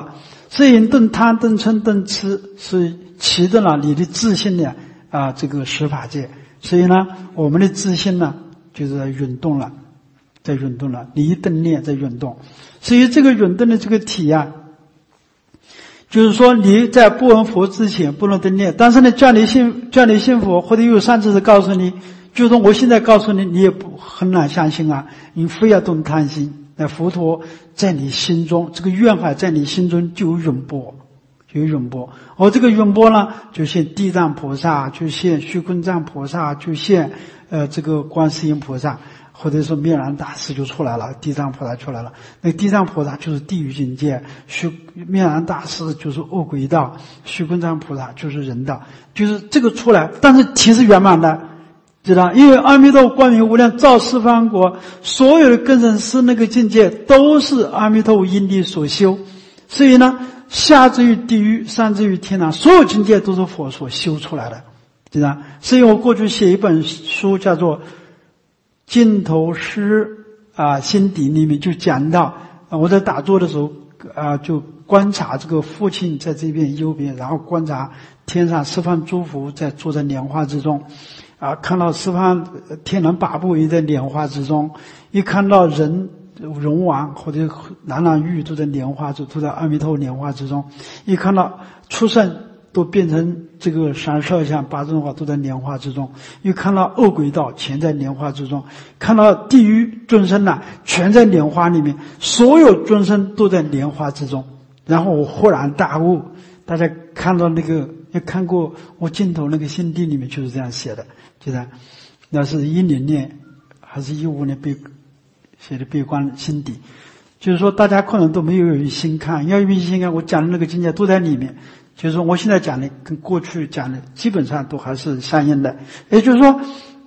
A: 所以顿贪顿嗔顿痴是启动了你的自信的啊这个十法界。所以呢，我们的自信呢就是在运动了，在运动了，你一顿念在运动。所以这个运动的这个体啊，就是说你在不闻佛之前不能顿念，但是呢叫你信叫你信佛，或者有善知识告诉你，就是说我现在告诉你，你也不很难相信啊，你非要动贪心。那佛陀在你心中，这个愿海在你心中就有涌波，就有涌波。而这个涌波呢，就现地藏菩萨，就现虚空藏菩萨，就现呃这个观世音菩萨，或者说灭难大师就出来了，地藏菩萨出来了。那地藏菩萨就是地狱境界，虚灭难大师就是恶鬼道，虚空藏菩萨就是人道，就是这个出来，但是体是圆满的。知道，因为阿弥陀光明无量照十方国，所有的根尘师那个境界都是阿弥陀因力所修，所以呢，下至于地狱，上至于天堂，所有境界都是佛所修出来的，知道？所以我过去写一本书叫做《尽头师啊心底》，里面就讲到，啊，我在打坐的时候啊，就观察这个父亲在这边右边，然后观察天上十方诸佛在坐在莲花之中。啊，看到十方天人八部也在莲花之中，一看到人龙王或者男郎玉都在莲花之都在阿弥陀莲花之中，一看到出生都变成这个三十二相八正法都在莲花之中，一看到恶鬼道全在莲花之中，看到地狱众生呐、啊、全在莲花里面，所有众生都在莲花之中。然后我豁然大悟，大家看到那个也看过我镜头那个心地里面就是这样写的。记得那是一零年还是一五年被写的悲观心底，就是说大家可能都没有用心看，要用心看我讲的那个境界都在里面，就是说我现在讲的跟过去讲的基本上都还是相应的。也就是说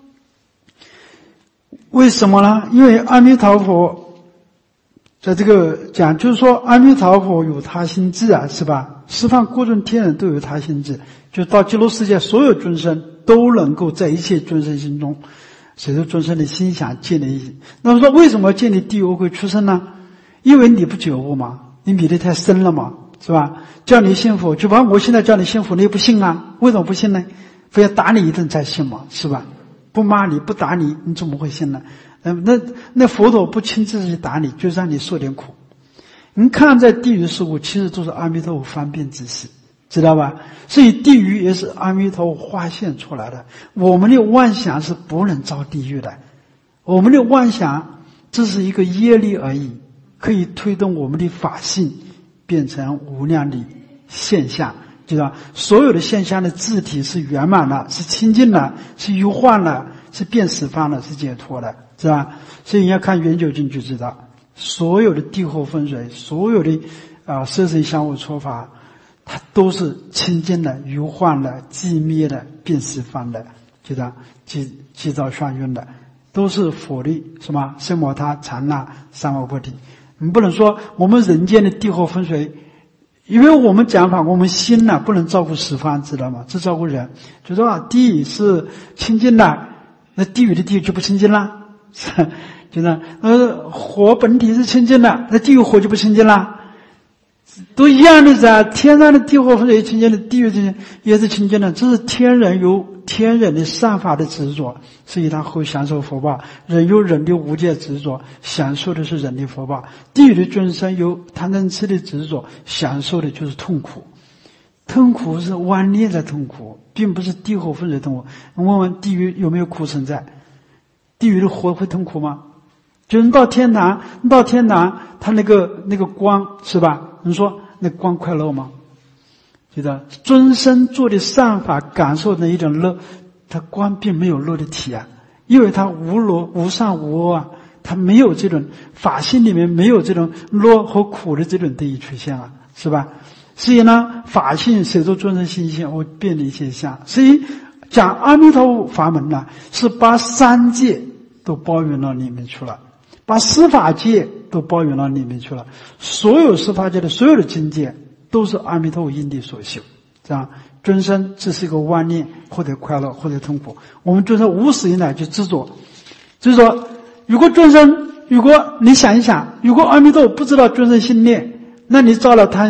A: 为什么呢？因为阿弥陀佛在这个讲，就是说阿弥陀佛有他心智啊，是吧？十方各种天人都有他心智，就到极乐世界所有众生都能够在一切众生心中随着众生的心想建立一起。那么说为什么建立地狱恶鬼出生呢？因为你不觉悟嘛，你迷得太深了嘛，是吧？叫你信佛，就把我现在叫你信佛，你也不信啊？为什么不信呢？非要打你一顿才信嘛，是吧？不骂你不打你，你怎么会信呢？那那那佛陀不亲自去打你，就让你受点苦。你看在地狱事物其实都是阿弥陀佛方便之事，知道吧？所以地狱也是阿弥陀佛化现出来的。我们的妄想是不能造地狱的，我们的妄想这是一个业力而已，可以推动我们的法性变成无量的现象，知道？所有的现象的自体是圆满的，是清净的，是幽幻的，是变十方的，是解脱的，是吧？所以你要看圆九经就知道，所有的地火风水，所有的啊色身相互说法，它都是清净的、幽幻的、寂灭的、变十方的，知道？即即造相运的，都是佛的什么圣摩他、禅那、三摩菩提。你不能说我们人间的地火风水，因为我们讲法，我们心呢、啊、不能照顾十方，知道吗？只照顾人。就说啊，地是清净的，那地狱的地狱就不清净了，就是呃火本体是清净的，那地狱火就不清净了。都一样的噻，天上的地火风水清净的，地狱清净也是清净的，这是天人有天人的善法的执着，所以他会享受福报；人有人的无戒执着，享受的是人的福报；地狱的众生有贪嗔痴的执着，享受的就是痛苦。痛苦是妄念在痛苦，并不是地火风水痛苦。问问地狱有没有苦存在？地狱的火会痛苦吗？就是你到天堂，你到天堂，它那个那个光是吧？你说那光快乐吗？觉得尊生做的善法，感受那一种乐，它光并没有乐的体啊，因为它无乐无善无恶啊，它没有这种法性里面没有这种乐和苦的这种对立出现啊，是吧？所以呢，法性随着众生心性会变了一些相。所以讲阿弥陀佛法门呢，是把三界都包容到里面去了，把十法界都包容到里面去了，所有十法界的所有的境界都是阿弥陀佛因地所修，这样众生这是一个妄念，或者快乐，或者痛苦。我们众生无始以来就执着，就是说，如果众生，如果你想一想，如果阿弥陀佛不知道众生心念，那你造了贪心，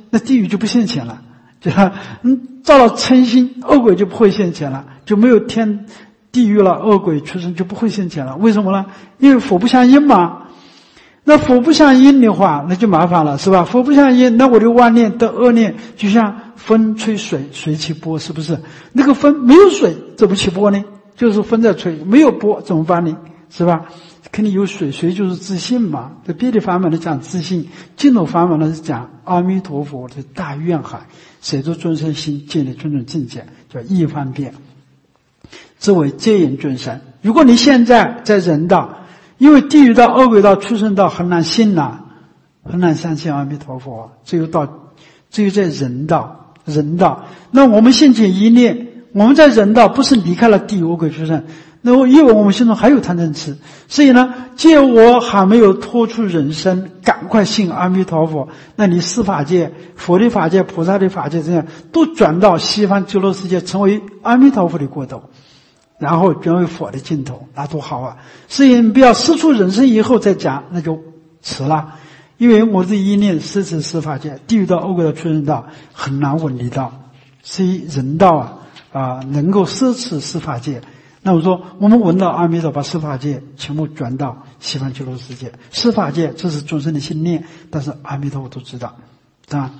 A: 那地狱就不现前了，对吧？嗯，造了嗔心，恶鬼就不会现前了，就没有天地狱了，恶鬼畜生就不会现前了。为什么呢？因为佛不相应嘛。那佛不相应的话，那就麻烦了，是吧？佛不相应，那我的妄念的恶念就像风吹水，水起波，是不是？那个风没有水怎么起波呢？就是风在吹，没有波怎么办呢？是吧？肯定有水，水就是自信嘛。在别的法门呢讲自信，净土法门呢是讲阿弥陀佛的大愿海，随着众生心建立种种境界，叫一方便，这为戒引众生。如果你现在在人道，因为地狱道、恶鬼道、畜生道很难信呐，很难相信阿弥陀佛。只有到，只有在人道，人道。那我们现前一念，我们在人道不是离开了地狱、恶鬼、畜生，那我因为我们心中还有贪嗔痴，所以呢，借我还没有脱出人生，赶快信阿弥陀佛。那你四法界、佛的法界、菩萨的法界这样，都转到西方极乐世界，成为阿弥陀佛的国土。然后转为佛的净土，那多好啊！所以你不要失出人生以后再讲，那就迟了。因为我的一念失持四法界，地狱道、恶鬼道、畜生道很难稳离道，所以人道啊啊能够奢持四法界。那我说我们闻到阿弥陀，把四法界全部转到西方极乐世界。四法界这是众生的心念，但是阿弥陀佛都知道，啊。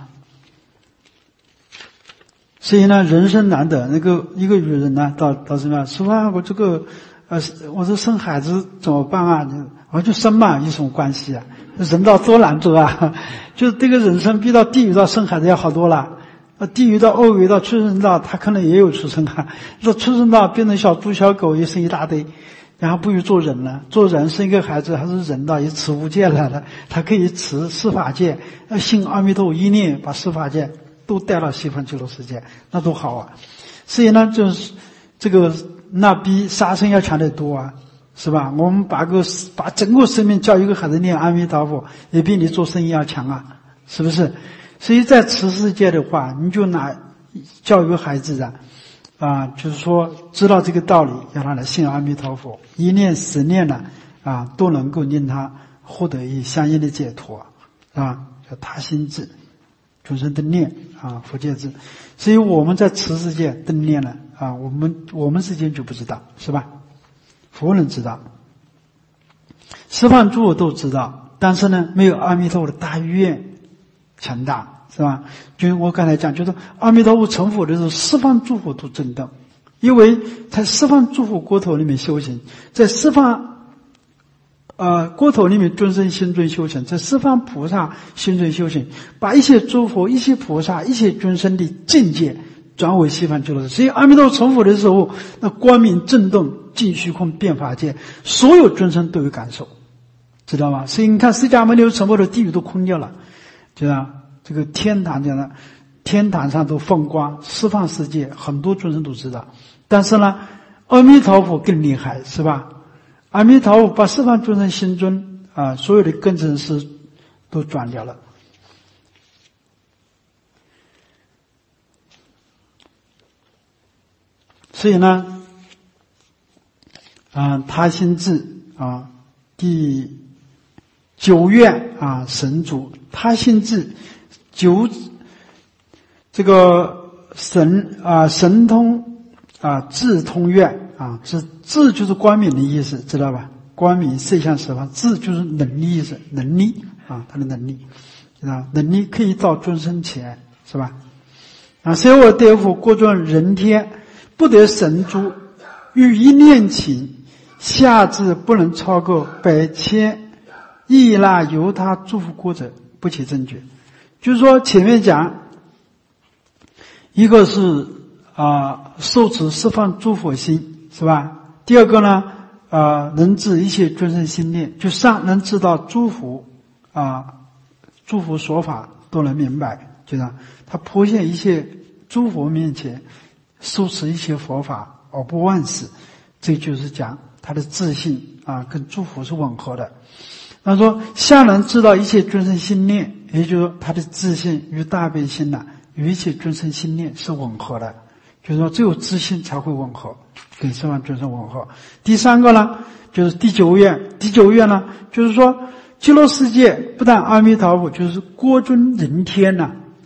A: 所以呢，人生难得。那个一个女人呢，到到什么？说啊，我这个，呃，我说生孩子怎么办啊？我就生嘛，有什么关系啊？人道多难得啊！就是这个人生比到地狱道生孩子要好多了。呃，地狱道、恶鬼道、畜生道，他可能也有出生啊。这畜生道变成小猪小狗也生一大堆，然后不如做人了。做人生一个孩子还是人道，也持无界来了，他可以持四法界，呃，信阿弥陀佛一念，把四法界都带到西方极乐世界，那多好啊！所以呢，就是这个那比杀生要强得多啊，是吧？我们把个把整个生命教一个孩子念阿弥陀佛，也比你做生意要强啊，是不是？所以在此世界的话，你就拿教育个孩子啊，啊，就是说知道这个道理，让他来信阿弥陀佛，一念十念呢，啊，都能够令他获得一相应的解脱啊，叫他心智。众生的念啊，佛界智，所以我们在此世界的念了啊，我们我们之间就不知道，是吧？佛能知道，十方诸佛都知道，但是呢，没有阿弥陀佛的大愿强大，是吧？就我刚才讲，就是阿弥陀佛成佛的时候，十方诸佛都震动，因为在十方诸佛国土里面修行，在十方。呃，国土里面众生心尊修行，在十方菩萨心尊修行，把一切诸佛、一切菩萨、一切众生的境界转为西方极乐世界。所以阿弥陀佛成佛的时候，那光明震动，尽虚空遍法界，所有众生都有感受，知道吗？所以你看释迦牟尼成佛的地狱都空掉了，知道这个天堂讲的，天堂上都放光，十方世界很多众生都知道，但是呢，阿弥陀佛更厉害，是吧？阿弥陀佛把十方众生心尊啊，所有的根尘师都转掉了。所以呢，啊，他心智啊，第九愿啊，神足他心智九这个神啊，神通啊，智通愿。啊，是智就是光明的意思，知道吧？光明色相十方，智就是能力意思，能力啊，他的能力，啊，能力可以到众生前，是吧？啊，所以我得佛过众人天，不得神珠，欲一念起，下至不能超过百千亿那由他祝福过者，不起正觉。就是说前面讲，一个是啊，受持十方诸佛心。是吧？第二个呢，呃，能治一切众生心念，就上能知道诸佛啊，诸佛说法都能明白，就这样，他普现一切诸佛面前，受持一切佛法而不忘事，这就是讲他的自信啊，跟诸佛是吻合的。他说下能知道一切众生心念，也就是说他的自信与大悲心呢，与一切众生心念是吻合的。就是说只有自信才会吻合，跟十方众生吻合。第三个呢，就是第九愿。第九愿呢，就是说极乐世界不但阿弥陀佛，就是国尊人天呐，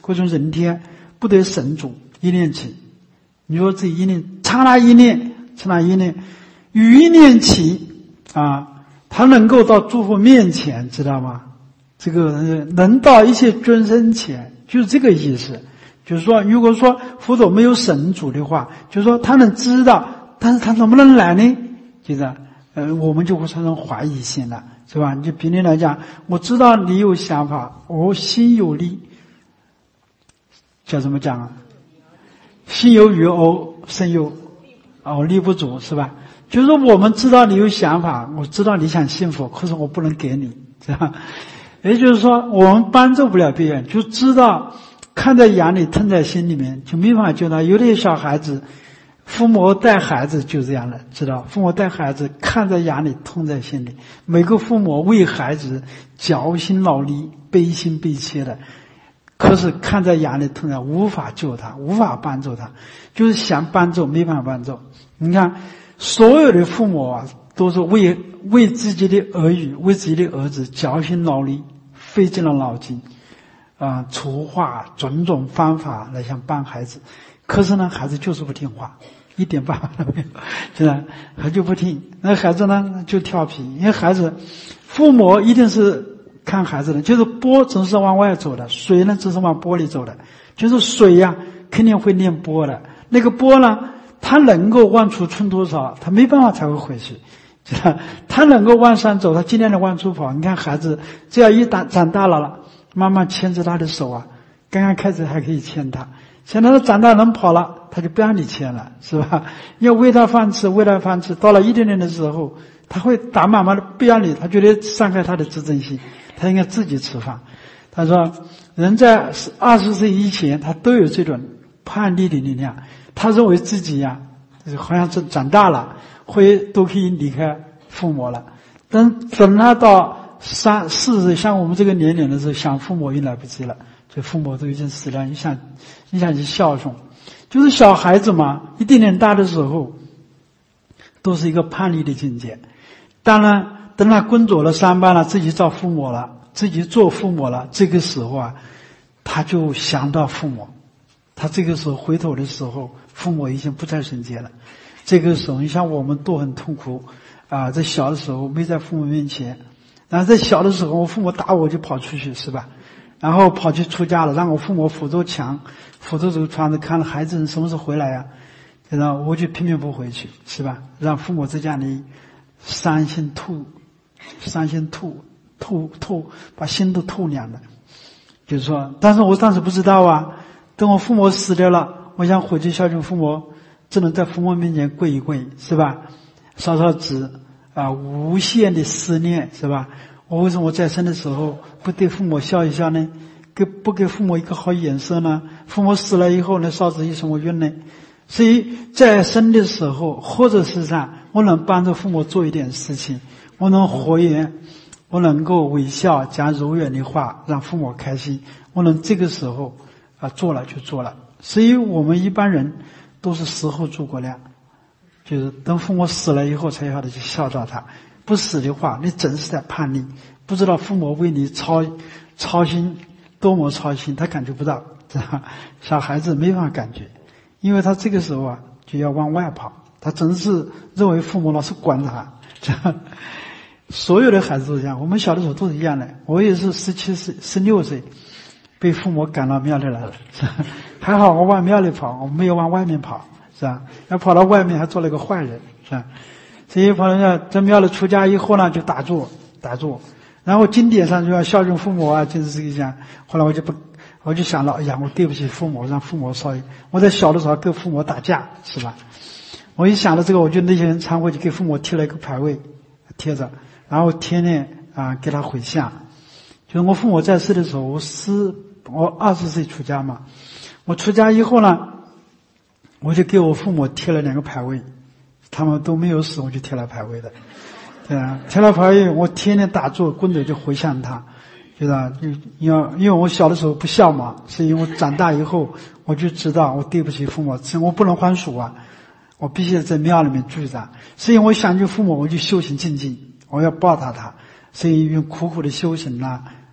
A: 各种人天不得神主，一念起。你说这一念，刹那一念，刹那一念，与一念起啊，他能够到诸佛面前，知道吗？这个能到一切尊身前，就是这个意思。就是说，如果说佛陀没有神主的话，就是说他能知道，但是他能不能来呢？就是呃，我们就会产生怀疑心了，是吧？就比例来讲，我知道你有想法，我心有力，叫怎么讲啊？心有余偶，身有哦力不足，是吧？就是说我们知道你有想法，我知道你想幸福，可是我不能给你，是吧？也就是说，我们帮助不了别人，就知道看在眼里，疼在心里面，就没办法救他。有的小孩子，父母带孩子就这样了，知道？父母带孩子，看在眼里，痛在心里。每个父母为孩子绞心脑力，悲心悲切的，可是看在眼里，痛在，无法救他，无法帮助他，就是想帮助，没办法帮助。你看，所有的父母啊，都是为为自己的儿女，为自己的儿子绞心脑力，费尽了脑筋。啊，筹划种种方法来想帮孩子，可是呢，孩子就是不听话，一点办法都没有，是吧？他就不听，那孩子呢就调皮，因为孩子，父母一定是看孩子的，就是波总是往外走的，水呢只是往波里走的，就是水呀、啊，肯定会念波的，那个波呢，它能够往出冲多少，它没办法才会回去。他能够往上走，他尽量的往出跑。你看孩子，只要一长长大了了。妈妈牵着他的手啊，刚刚开始还可以牵他，现在他长大能跑了，他就不让你牵了，是吧？要喂他饭吃，喂他饭吃，到了一点点的时候，他会打妈妈的不让你，他觉得伤害他的自尊心，他应该自己吃饭。他说，人在二十岁以前，他都有这种叛逆的力量，他认为自己呀、啊，好像是长大了，会都可以离开父母了，等等他到三四十，像我们这个年龄的时候，想父母已经来不及了，所以父母都已经死了。你想，你想去孝顺，就是小孩子嘛，一点点大的时候，都是一个叛逆的境界。当然，等他工作了、上班了，自己找父母了，自己做父母了，这个时候啊，他就想到父母。他这个时候回头的时候，父母已经不在身边了。这个时候，你像我们都很痛苦啊，在小的时候没在父母面前。然后在小的时候，我父母打我就跑出去，是吧？然后跑去出家了，让我父母扶着墙，扶着这个窗子，看了孩子什么时候回来呀、啊？然后我就偏偏不回去，是吧？让父母在家里伤心吐，伤心吐吐吐，把心都吐凉了。就是说，但是我当时不知道啊。等我父母死掉了，我想回去孝敬父母，只能在父母面前跪一跪，是吧？烧烧纸。啊，无限的思念，是吧？我为什么在生的时候不对父母笑一笑呢？给不给父母一个好眼色呢？父母死了以后呢，烧纸有什么用呢？所以在生的时候，或者是上，我能帮助父母做一点事情，我能活缘，我能够微笑，讲柔软的话，让父母开心。我能这个时候啊做了就做了。所以我们一般人都是死后诸葛亮。就是等父母死了以后才好的去孝道他，不死的话，你真是在叛逆，不知道父母为你操操心多么操心，他感觉不到，知道吧？小孩子没办法感觉，因为他这个时候啊就要往外跑，他真是认为父母老是管他，知道吧？所有的孩子都这样，我们小的时候都是一样的。我也是十七岁、十六岁被父母赶到庙里来了，是吧？还好我往庙里跑，我没有往外面跑。是吧？要跑到外面还做了个坏人，是吧？所以跑到在庙里出家以后呢，就打坐，打坐。然后经典上就要孝敬父母啊，就是这个讲。后来我就不，我就想了，哎呀，我对不起父母，让父母烧。我在小的时候跟父母打架，是吧？我一想到这个，我就那些人忏悔，就给父母贴了一个牌位，贴着，然后天天啊给他回向。就是我父母在世的时候，我十我二十岁出家嘛，我出家以后呢。我就给我父母贴了两个牌位，他们都没有死，我就贴了牌位的，对啊，贴了牌位，我天天打坐，棍子就回向他，就是啊，就要因为我小的时候不孝嘛，所以我长大以后我就知道我对不起父母，我不能还俗啊，我必须在庙里面住着，所以我想起父母，我就修行精进，我要报答他，所以用苦苦的修行啦、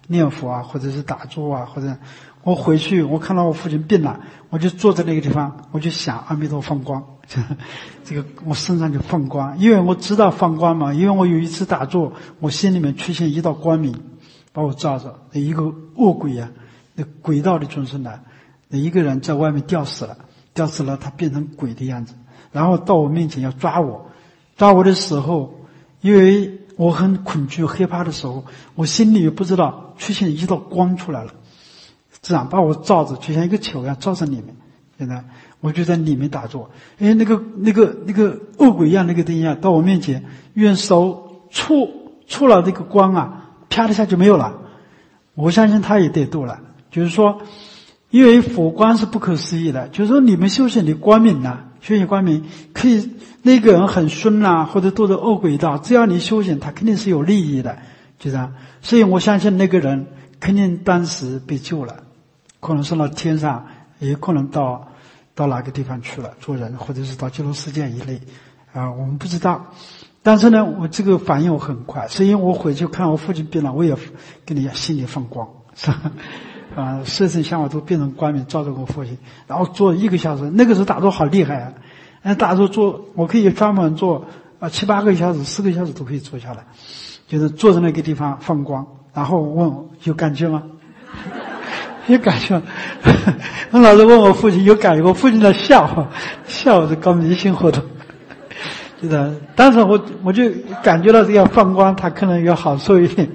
A: 念佛啊，或者是打坐啊，或者我回去我看到我父亲病了，我就坐在那个地方，我就想阿弥陀放光，这个我身上就放光，因为我知道放光嘛，因为我有一次打坐，我心里面出现一道光明，把我照着，那一个恶鬼啊，那鬼道的众生呢，那一个人在外面吊死了，吊死了他变成鬼的样子，然后到我面前要抓我，抓我的时候，因为我很恐惧害怕的时候，我心里也不知道出现一道光出来了，这样把我照着，就像一个球一样照在里面。现在我就在里面打坐，因为那个那个那个恶鬼一样那个东西啊，到我面前，用手触触了这个光啊，啪的一下就没有了。我相信他也得度了，就是说，因为佛光是不可思议的，就是说你们修行的光明啊，修行光明可以，那个人很顺啊，或者堕着恶鬼道，只要你修行，他肯定是有利益的，就这样。所以我相信那个人肯定当时被救了，可能上到天上，也可能到到哪个地方去了做人，或者是到极乐世界一类啊，我们不知道。但是呢，我这个反应我很快，所以我回去看我父亲病了，我也跟你心里放光，是吧？啊，色身香味都变成光明照着我父亲，然后做一个小时，那个时候打坐好厉害啊！那打坐做，我可以专门做啊七八个小时、四个小时都可以坐下来，就是坐在那个地方放光，然后问我有感觉吗？有感觉。我老是问我父亲有感觉，我父亲在笑，笑是搞迷信活动。是的，当时我我就感觉到这样放光，它可能有好受一点。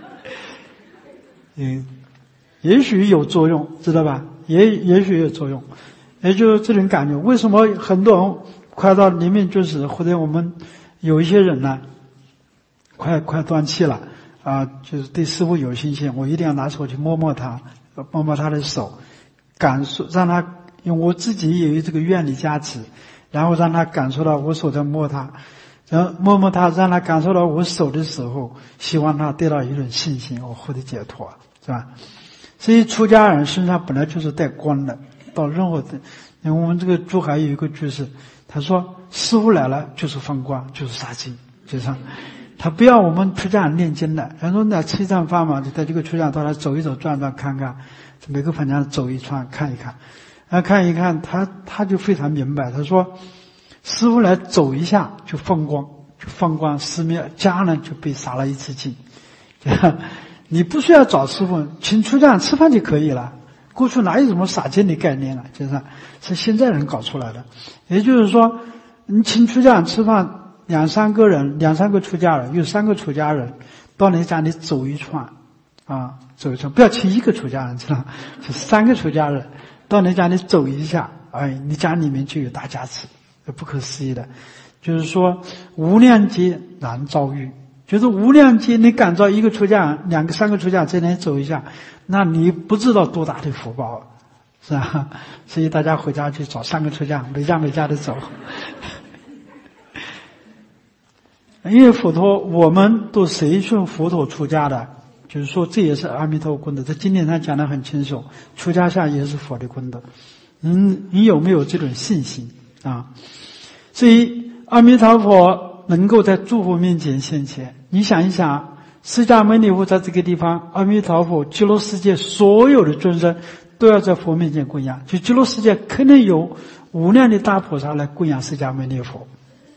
A: 嗯，也许有作用，知道吧？也也许有作用，也就是这种感觉。为什么很多人快到临命终时，或者我们有一些人呢，快快断气了啊，就是对师父有信心，我一定要拿手去摸摸他，摸摸他的手，感受让他，因为我自己也有这个愿力加持。然后让他感受到我手在摸他，然后摸摸他，让他感受到我手的时候，希望他得到一种信心，我获得解脱，是吧？所以出家人身上本来就是带光的，到任何的，因为我们这个珠海有一个居士，他说师父来了就是放光，就是杀精，就这样。他不要我们出家人念经的，他说那七藏法嘛，就在这个出家到那走一走、转转看看，每个房间走一串看一看。然后看一看他，他就非常明白。他说，师父来走一下就放光，就放光熄灭，家人就被杀了一次尽。你不需要找师父，请出家人吃饭就可以了。过去哪有什么杀精的概念了？就是是现在人搞出来的。也就是说，你请出家人吃饭，两三个人，两三个出家人，有三个出家人到你家里走一串，啊，走一串，不要请一个出家人，知道吗？是三个出家人。到你家里走一下，哎，你家里面就有大加持，不可思议的。就是说，无量劫难遭遇，就是无量劫你感召一个出家人，两个、三个出家人在那里走一下，那你不知道多大的福报，是吧？所以大家回家去找三个出家人，每家每家的走。因为佛陀，我们都随顺佛陀出家的。就是说，这也是阿弥陀功德。在经典上讲得很清楚，出家下也是佛的功德。嗯，你有没有这种信心啊？所以阿弥陀佛能够在诸佛面前现前。你想一想，释迦牟尼佛在这个地方，阿弥陀佛极乐世界所有的众生都要在佛面前供养，就极乐世界肯定有无量的大菩萨来供养释迦牟尼佛。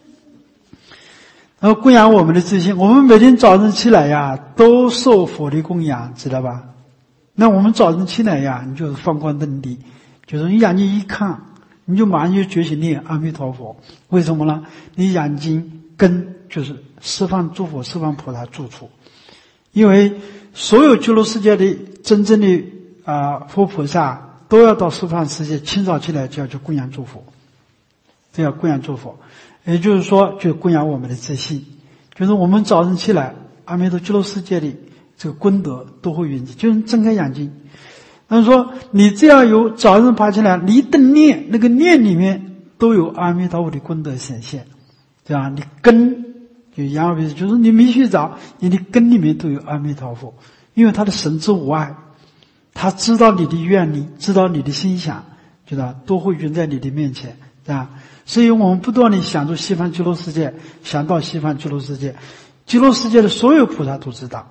A: 然后供养我们的自信，我们每天早晨起来呀，都受佛的供养，知道吧？那我们早晨起来呀，你就是放光登地，就是你眼睛一看，你就马上就觉醒念阿弥陀佛。为什么呢？你眼睛根就是十方诸佛、十方菩萨住处，因为所有极乐世界的真正的啊、呃、佛菩萨都要到十方世界，清早起来就要去供养诸佛，这要供养诸佛。也就是说，就供养我们的自信，就是我们早晨起来，阿弥陀极乐世界里这个功德都会云集，就是睁开眼睛。他说，你只要有早晨爬起来，你一顿念，那个念里面都有阿弥陀佛的功德显现，对吧？你根就杨老师，就是你没睡着，你的根里面都有阿弥陀佛，因为他的神之无碍，他知道你的愿力，知道你的心想，知道都会云在你的面前，对吧？所以我们不断地想着西方极乐世界，想到西方极乐世界，极乐世界的所有菩萨都知道，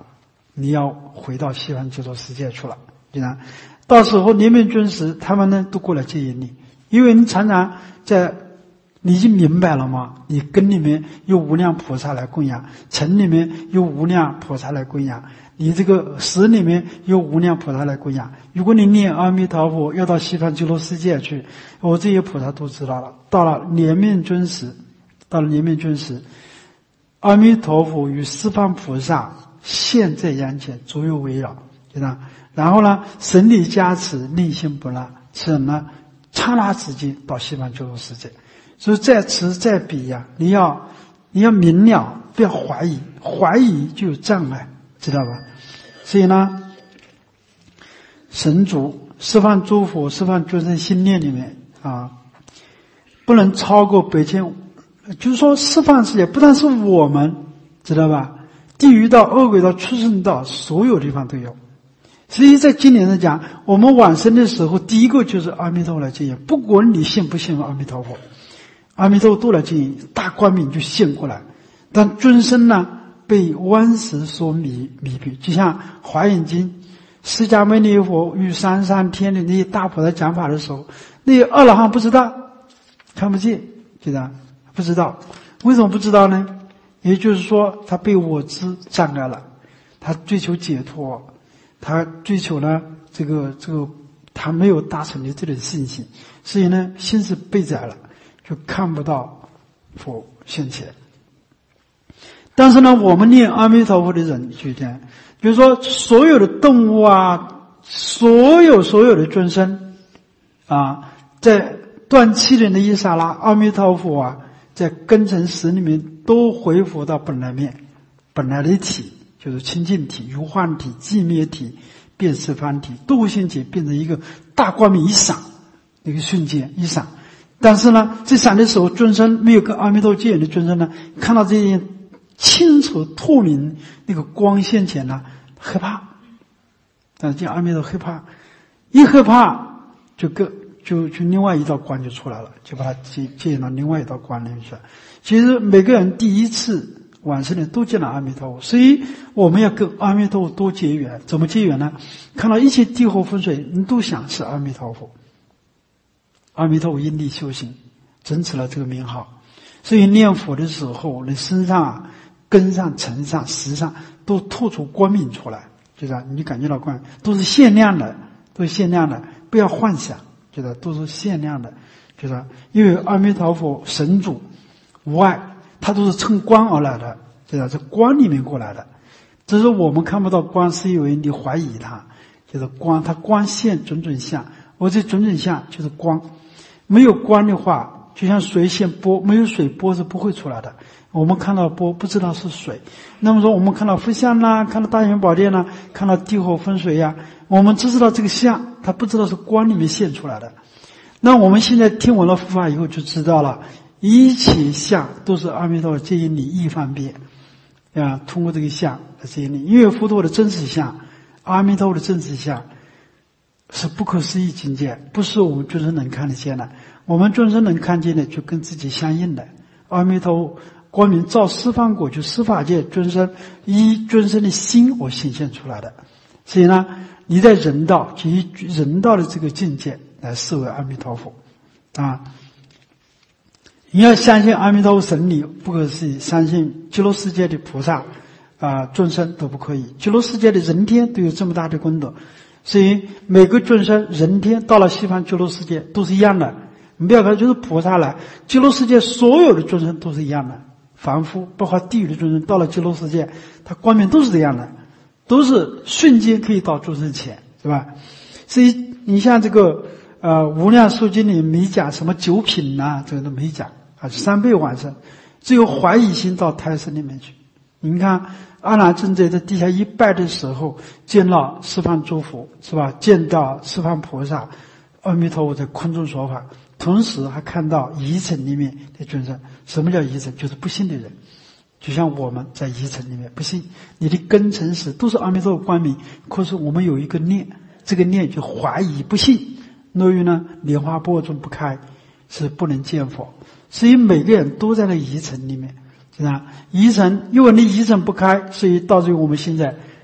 A: 你要回到西方极乐世界去了，对吧？到时候临命终时，他们呢都过来接引你，因为你常常在，你已经明白了吗？你根里面有无量菩萨来供养，尘里面有无量菩萨来供养，你这个识里面有无量菩萨来供养。如果你念阿弥陀佛要到西方极乐世界去，我这些菩萨都知道了。到了临命终时，到了临命终时，阿弥陀佛与十方菩萨现在眼前，左右围绕，对吧？然后呢，神力加持，内心不乱，此人呢，刹那之间到西方极乐世界。所以在此在彼呀、啊，你要你要明了，不要怀疑，怀疑就有障碍，知道吧？所以呢，神主、十方诸佛、十方诸圣心念里面啊，不能超过百千，就是说十方世界不但是我们，知道吧？地狱道、恶鬼道、畜生道，所有地方都有。所以在经典上讲，我们往生的时候，第一个就是阿弥陀佛来接引，不管你信不信阿弥陀佛，阿弥陀佛都来接引，大光明就现过来。但尊生呢，被顽石所迷迷蔽，就像《华严经》，释迦牟尼佛与三山天的那些大菩萨讲法的时候，那些阿罗汉不知道，看不见，对吧？不知道，为什么不知道呢？也就是说，他被我执障碍了，他追求解脱，他追求呢这个这个，他没有达成的这种信心，所以呢心是被宰了，就看不到佛现前。但是呢，我们念阿弥陀佛的人，就这样，比如说所有的动物啊，所有所有的众生啊，在断气的那一刹那，阿弥陀佛啊，在根尘识里面都恢复到本来面，本来的体，就是清净体、如幻体、寂灭体、变十方体、度性体，变成一个大光明一闪，一个瞬间一闪。但是呢，这闪的时候，众生没有跟阿弥陀接引的众生呢，看到这些清楚透明那个光线前呢，害怕，但是见阿弥陀害怕，一害怕就跟就就另外一道光就出来了，就把它接接引到另外一道光里面去了。其实每个人第一次往生的都见了阿弥陀佛，所以我们要跟阿弥陀佛多结缘。怎么结缘呢？看到一切地火风水，你都想是阿弥陀佛。阿弥陀佛因力修行，证持了这个名号。所以念佛的时候，你身上啊、根上、尘上、识上都透出光明出来，就是你感觉到光，都是限量的，都是限量的，不要幻想，就是都是限量的，就是因为阿弥陀佛神主无碍，他都是乘光而来的，就是这光里面过来的。只是我们看不到光，是因为你怀疑它，就是光，它光现种种相，我这种种相就是光。没有光的话，就像水现波，没有水波是不会出来的。我们看到波不知道是水，那么说我们看到佛像啦，看到大雄宝殿啦，看到地火风水呀、啊，我们只知道这个像，它不知道是光里面现出来的。那我们现在听闻了佛法以后就知道了，一切相都是阿弥陀佛接引你一方便啊，通过这个相来接引你。因为佛陀的真实相，阿弥陀佛的真实相是不可思议境界，不是我们众生能看得见的。我们众生能看见的就跟自己相应的。阿弥陀佛光明照十方国，就十法界众生以众生的心而显现出来的。所以呢，你在人道就以人道的这个境界来视为阿弥陀佛啊。你要相信阿弥陀佛神力不可思议，相信极乐世界的菩萨啊众生都不可以，极乐世界的人天都有这么大的功德。所以每个众生人天到了西方极乐世界都是一样的，你不要看就是菩萨来，极乐世界所有的众生都是一样的，凡夫包括地狱的众生到了极乐世界，他光明都是这样的，都是瞬间可以到众生前，是吧？所以你像这个呃无量寿经里没讲什么九品呐、啊，这个都没讲啊，三倍往生，只有怀疑心到胎生里面去。你看阿难尊者在地下一拜的时候，见到十方诸佛，是吧？见到十方菩萨，阿弥陀佛在空中说法，同时还看到疑尘里面的众生。什么叫疑尘？就是不信的人，就像我们在疑尘里面不信，你的根尘识都是阿弥陀佛光明，可是我们有一个念，这个念就怀疑不信，由于呢莲花波中不开，是不能见佛。所以每个人都在那疑尘里面。是吧？疑尘，因为你疑尘不开，所以导致于我们现在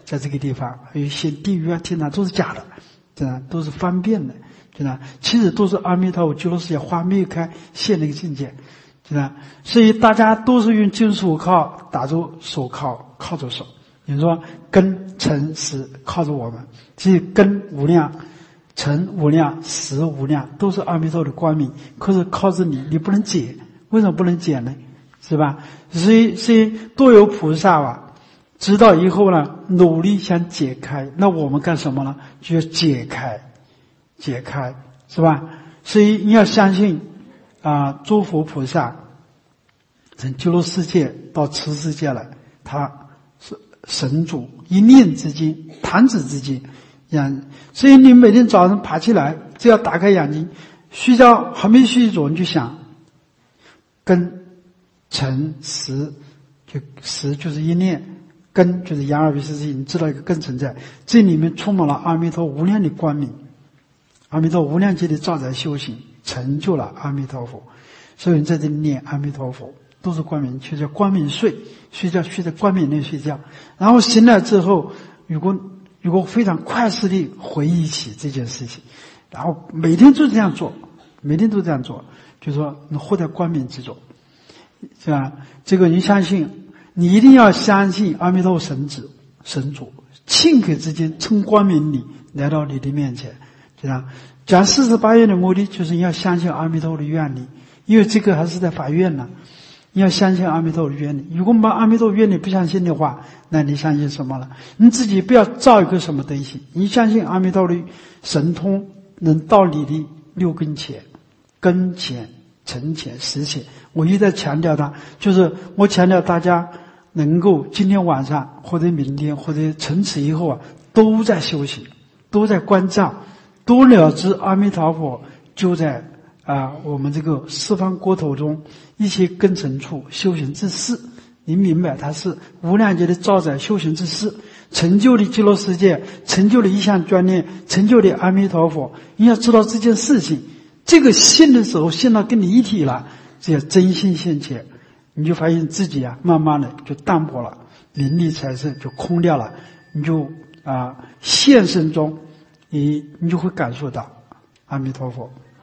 A: 在这个地方，还有一些地狱啊、天堂都是假的，对吧？都是方便的，对吧？其实都是阿弥陀佛极乐世界花没开现那个境界，对吧？所以大家都是用金手铐打着手铐，靠着手。你说根尘实靠着我们，其实根无量。尘无量，实无量，都是阿弥陀的光明。可是靠着你，你不能解，为什么不能解呢？是吧？所以，所以多有菩萨啊，知道以后呢，努力想解开。那我们干什么呢？就要解开，解开，是吧？所以你要相信啊，诸佛菩萨从极乐世界到此世界来，他是神主，一念之间，弹指之间。所以你每天早上爬起来，只要打开眼睛，睡觉还没睡着，你就想根尘实，就实就是一念，根就是眼耳鼻舌身意，你知道一个根存在，这里面充满了阿弥陀无量的光明，阿弥陀无量界的造载修行，成就了阿弥陀佛。所以你在这里念阿弥陀佛，都是光明，就叫光明睡，睡觉睡在光明内睡觉，然后醒来之后，如果如果非常快速地回忆起这件事情，然后每天都这样做，每天都这样做，就是说你活在光明之中，是吧？这个你相信，你一定要相信阿弥陀神子神主，顷刻之间从光明里来到你的面前，是吧？讲四十八愿的目的就是你要相信阿弥陀的愿力，因为这个还是在法院呢。你要相信阿弥陀的愿力，如果把阿弥陀愿力不相信的话，那你相信什么了？你自己不要造一个什么东西，你相信阿弥陀的神通能到你的六根前、根前、尘前、实前。我一再强调它，就是我强调大家能够今天晚上或者明天或者从此以后啊，都在修行，都在关照，都了知阿弥陀佛就在啊，我们这个四方国土中一些根尘处修行之事，你明白它是无量劫的造载修行之事，成就的极乐世界，成就的一项专念，成就的阿弥陀佛。你要知道这件事情，这个信的时候信到跟你一体了，这叫真心现前，你就发现自己啊，慢慢的就淡薄了，名利财色就空掉了，你就啊现生中，你你就会感受到阿弥陀佛。